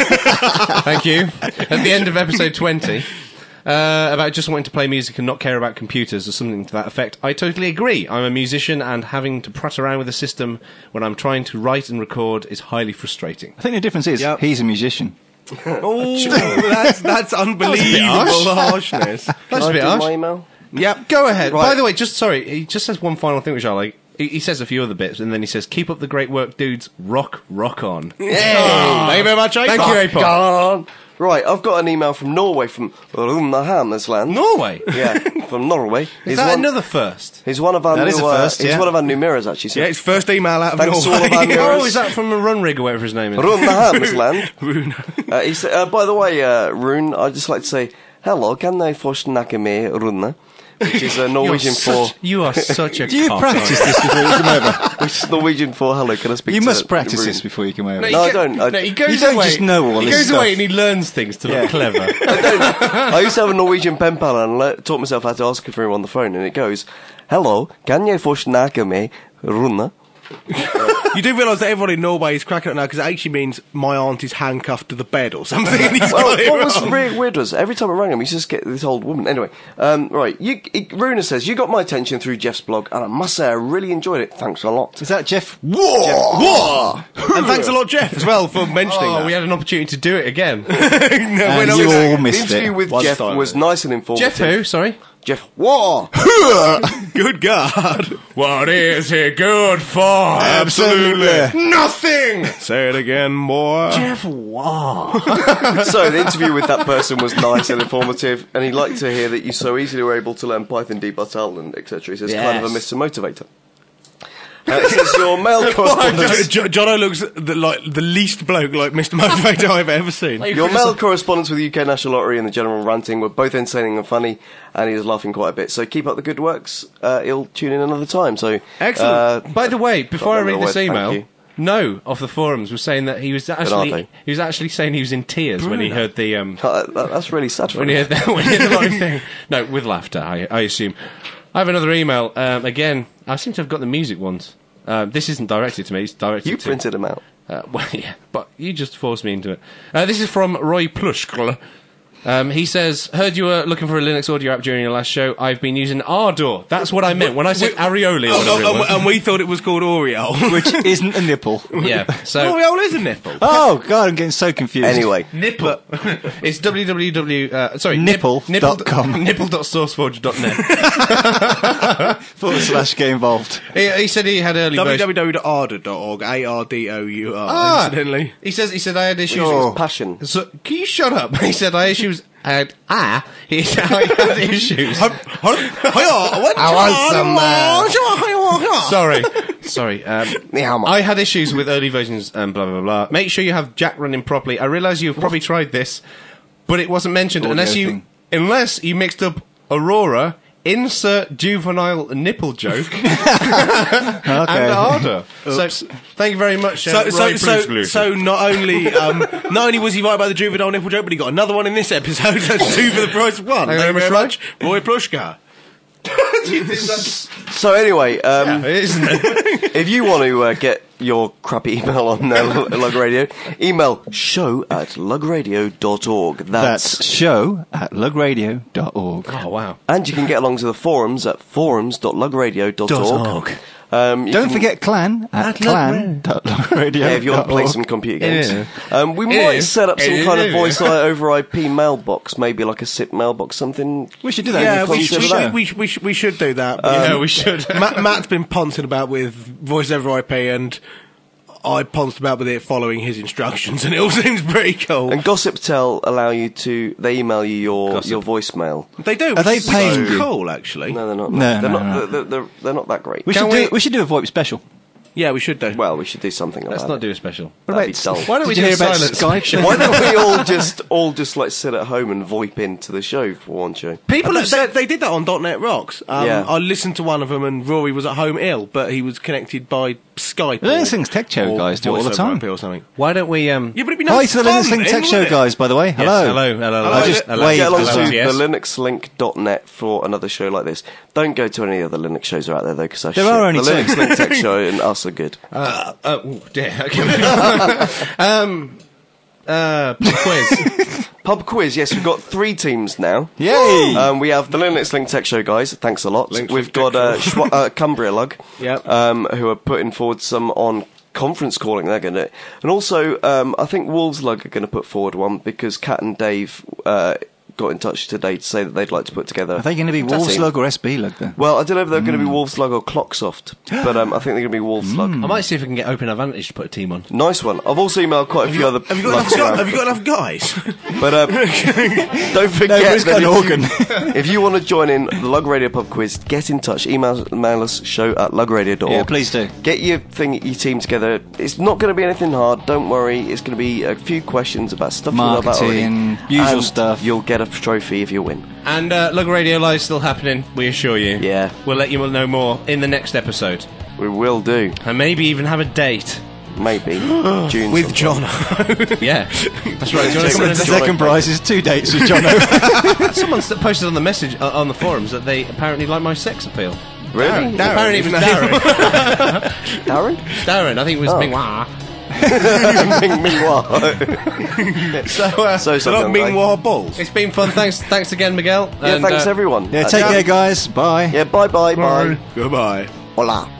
thank you, at the end of episode twenty, uh, about just wanting to play music and not care about computers or something to that effect, I totally agree. I'm a musician and having to prat around with a system when I'm trying to write and record is highly frustrating. I think the difference is Yep. he's a musician. Oh, that's that's unbelievable harsh. the harshness. That's Can a I bit do harsh. my email? Yep. Go ahead. Right. By the way, just sorry, he just says one final thing which I like. He, he says a few other bits, and then he says, "Keep up the great work, dudes. Rock, rock on." Thank you very much, Thank you, A P O C. Gone. Right, I've got an email from Norway, from Rumnahamnesland. Norway. Yeah, from Norway. Is He's that one, another first? He's one of our That new. is a uh, first, he's yeah. one of our new mirrors, actually. So Yeah, it's first email out of Thanks to all of our Norway. mirrors. Oh, is that from a run rig or whatever his name is? Rumnahamnesland. uh, he said, uh, by the way, uh, Rune, I'd just like to say hello. Can I first snakke med Rune? Which is uh, Norwegian You're for such, you are such a Do you cock, practice aren't this before you come over? which is Norwegian for hello. Can I speak? You to must practice Rune? this before you come over. he No, I go- don't. I- no, he goes You don't away, just know all He this goes stuff. away and he learns things to Yeah. look clever. I used to have a Norwegian pen pal and I le- taught myself how to ask for him on the phone, and it goes, "Hello, can you first snakke med Rune?" You do realise that everyone in Norway is cracking it now because it actually means my aunt is handcuffed to the bed or something. And he's Well, got it what was wrong. really weird was every time I rang him, he just get this old woman. Anyway, um, right, you, it, Runa says you got my attention through Jeff's blog, and I must say I really enjoyed it. Thanks a lot. Is that Jeff? Whoa! And thanks a lot, Jeff, as well, for mentioning Oh, that. we had an opportunity to do it again. no, And when I you was- all The missed interview it. with One Jeff time. was nice and informative. Jeff who? Sorry? Jeff. Whoa! Good God. What is he good for? Absolutely. Nothing! Say it again, boy. Jeff, wow. So the interview with that person was nice and informative, and he'd like to hear that you so easily were able to learn Python, debug, and et cetera. He says, kind of a Mister Motivator. Uh, it says your mail correspondence. Jo- Jono looks the, like the least bloke like Mister Motivator I've ever seen. Your mail correspondence with the U K National Lottery and the general ranting were both entertaining and funny, and he was laughing quite a bit. So keep up the good works. Uh, he'll tune in another time. So Excellent. Uh, By the way, before I Got read the this word, thank email, you. no, off the forums was saying that he was actually they? he was actually saying he was in tears when he heard the um uh, that- that's really sad for when he him. heard the, when he heard the lottery thing. No, with laughter, I, I assume. I have another email. Um, again, I seem to have got the music ones. Um, this isn't directed to me. It's directed You to printed them out. Uh, well, yeah, but you just forced me into it. Uh, this is from Roy Plushkl. Um, he says, heard you were looking for a Linux audio app during your last show. I've been using Ardor. That's what I meant when I said Arioli or Oh, whatever oh, it was. and we thought it was called Oreo. Which isn't a nipple. Yeah, so... Oreo is a nipple. Oh, God, I'm getting so confused. Anyway, Nipple. It's www. Uh, sorry, Nipple nip, dot com. nipple dot sourceforge dot net. Forward slash get involved. he, he said he had early versions. w w w dot ardo dot org. A R D O U R. Ah, Incidentally. he says he said I had issues. using passion. So, can you shut up? He said I issues. I had ah. He said I had issues. Sorry, sorry. Um, I had issues with early versions and blah blah blah. Make sure you have Jack running properly. I realise you've probably tried this, but it wasn't mentioned Audio unless you thing. unless you mixed up Aurora. Insert juvenile nipple joke and Ardour. So, thank you very much. Uh, So, so, Roy so, Plushkl. so not only um, not only was he right about the juvenile nipple joke, but he got another one in this episode. That's two for the price of one. Thank you very much, Roy Plushka. So anyway, um, Isn't it? if you want to uh, get your crappy email on uh, Lug Radio, email show at lugradio dot org. That's, That's show at lugradio dot org. Oh, wow. and you can get along to the forums at forums dot lugradio dot org. Um, you Don't can- forget clan at, At clan dot lugradio. Yeah, if you want to play some computer games. Yeah. Um, we Yeah. might set up some Yeah. kind of voice over I P mailbox, maybe like a S I P mailbox, something. We should do that. Yeah, in the we, concept we, of that. should, we, should, we, should, we should do that. Yeah, Um, we should. Matt, Matt's been ponting about with voice over I P, and I ponced about with it following his instructions, and it all seems pretty cool. And Gossip Tell allow you to. They email you your Gossip. your voicemail. They do. Are they which is paying you? Cool, actually. No, they're not. No, they're no, not. no. They're, they're, they're not that great. We should Can do. we- We should do a VoIP special. Yeah, we should do. Well, we should do something about Let's it. not do a special. What That'd about be dull. Why don't we Did do you a hear about silent Skype? Why don't we all just all just like sit at home and VoIP into the show for one show? People have said they did that on .NET Rocks. Um, Yeah. I listened to one of them, and Rory was at home ill, but he was connected by Skype. The or- Linux Links Tech Show or guys do it all the voice over time. I P or something. Why don't we... Um, Yeah, but it'd be no Hi to the fun Linux Link then, Tech Show wouldn't it? guys, by the way. Hello. Yes, hello, hello, hello. I just hello, wait. Get along hello, to yes. the linux link dot net for another show like this. Don't go to any other Linux shows are out there though, because There shit. are only the two. Linux Link Tech Show and us are good. Uh, uh, oh, dear. Okay. um, uh, pub quiz. Pub quiz. Yes, we've got three teams now. Yay! Um, we have the Linux Link Tech Show guys. Thanks a lot. Linux We've Link got Tech uh, Schwa- uh, Cumbria Lug, Yep. um, who are putting forward some on conference calling. They're going to, and also um, I think Wolves Lug are going to put forward one because Kat and Dave uh, got in touch today to say that they'd like to put together. Are they going to be a Wolf team. Slug or S B Lug then? Well, I don't know if they're going Hmm. to be Wolves Lug or Clocksoft, but um, I think they're going to be Wolves Lug. I might see if I can get Open Advantage to put a team on. Nice one. I've also emailed quite a few other. Have you got enough? lugs Guys? around. Have you got enough guys? But um, don't forget No, Bruce that Van if you, if you want to join in the Lug Radio Pub Quiz, get in touch. Email, email us show at lugradio dot org. Yeah, please do. Get your thing, your team together. It's not going to be anything hard. Don't worry. It's going to be a few questions about stuff you know about already. Marketing, usual And stuff. You'll get a trophy if you win. And uh, Lug Radio Live is still happening, we assure you. Yeah. We'll let you know more in the next episode. We will do. And maybe even have a date. Maybe June With sometime. John. Yeah. That's right. Do you want to Jacob, come The in John second O'Connor. prize is two dates with John O. Someone st- posted on the message uh, on the forums that they apparently like my sex appeal. Really? Darren, Apparently it was his Darren. Darren? Darren, I think it was Oh. Ming-Wah. Ming Ming Hua. So, uh, So So not something like- Ming-Wah balls. it's been fun. Thanks, thanks again, Miguel. Yeah, And, thanks uh, everyone. Yeah, Uh, take care, guys. Bye. Yeah, bye bye bye. Goodbye. Hola.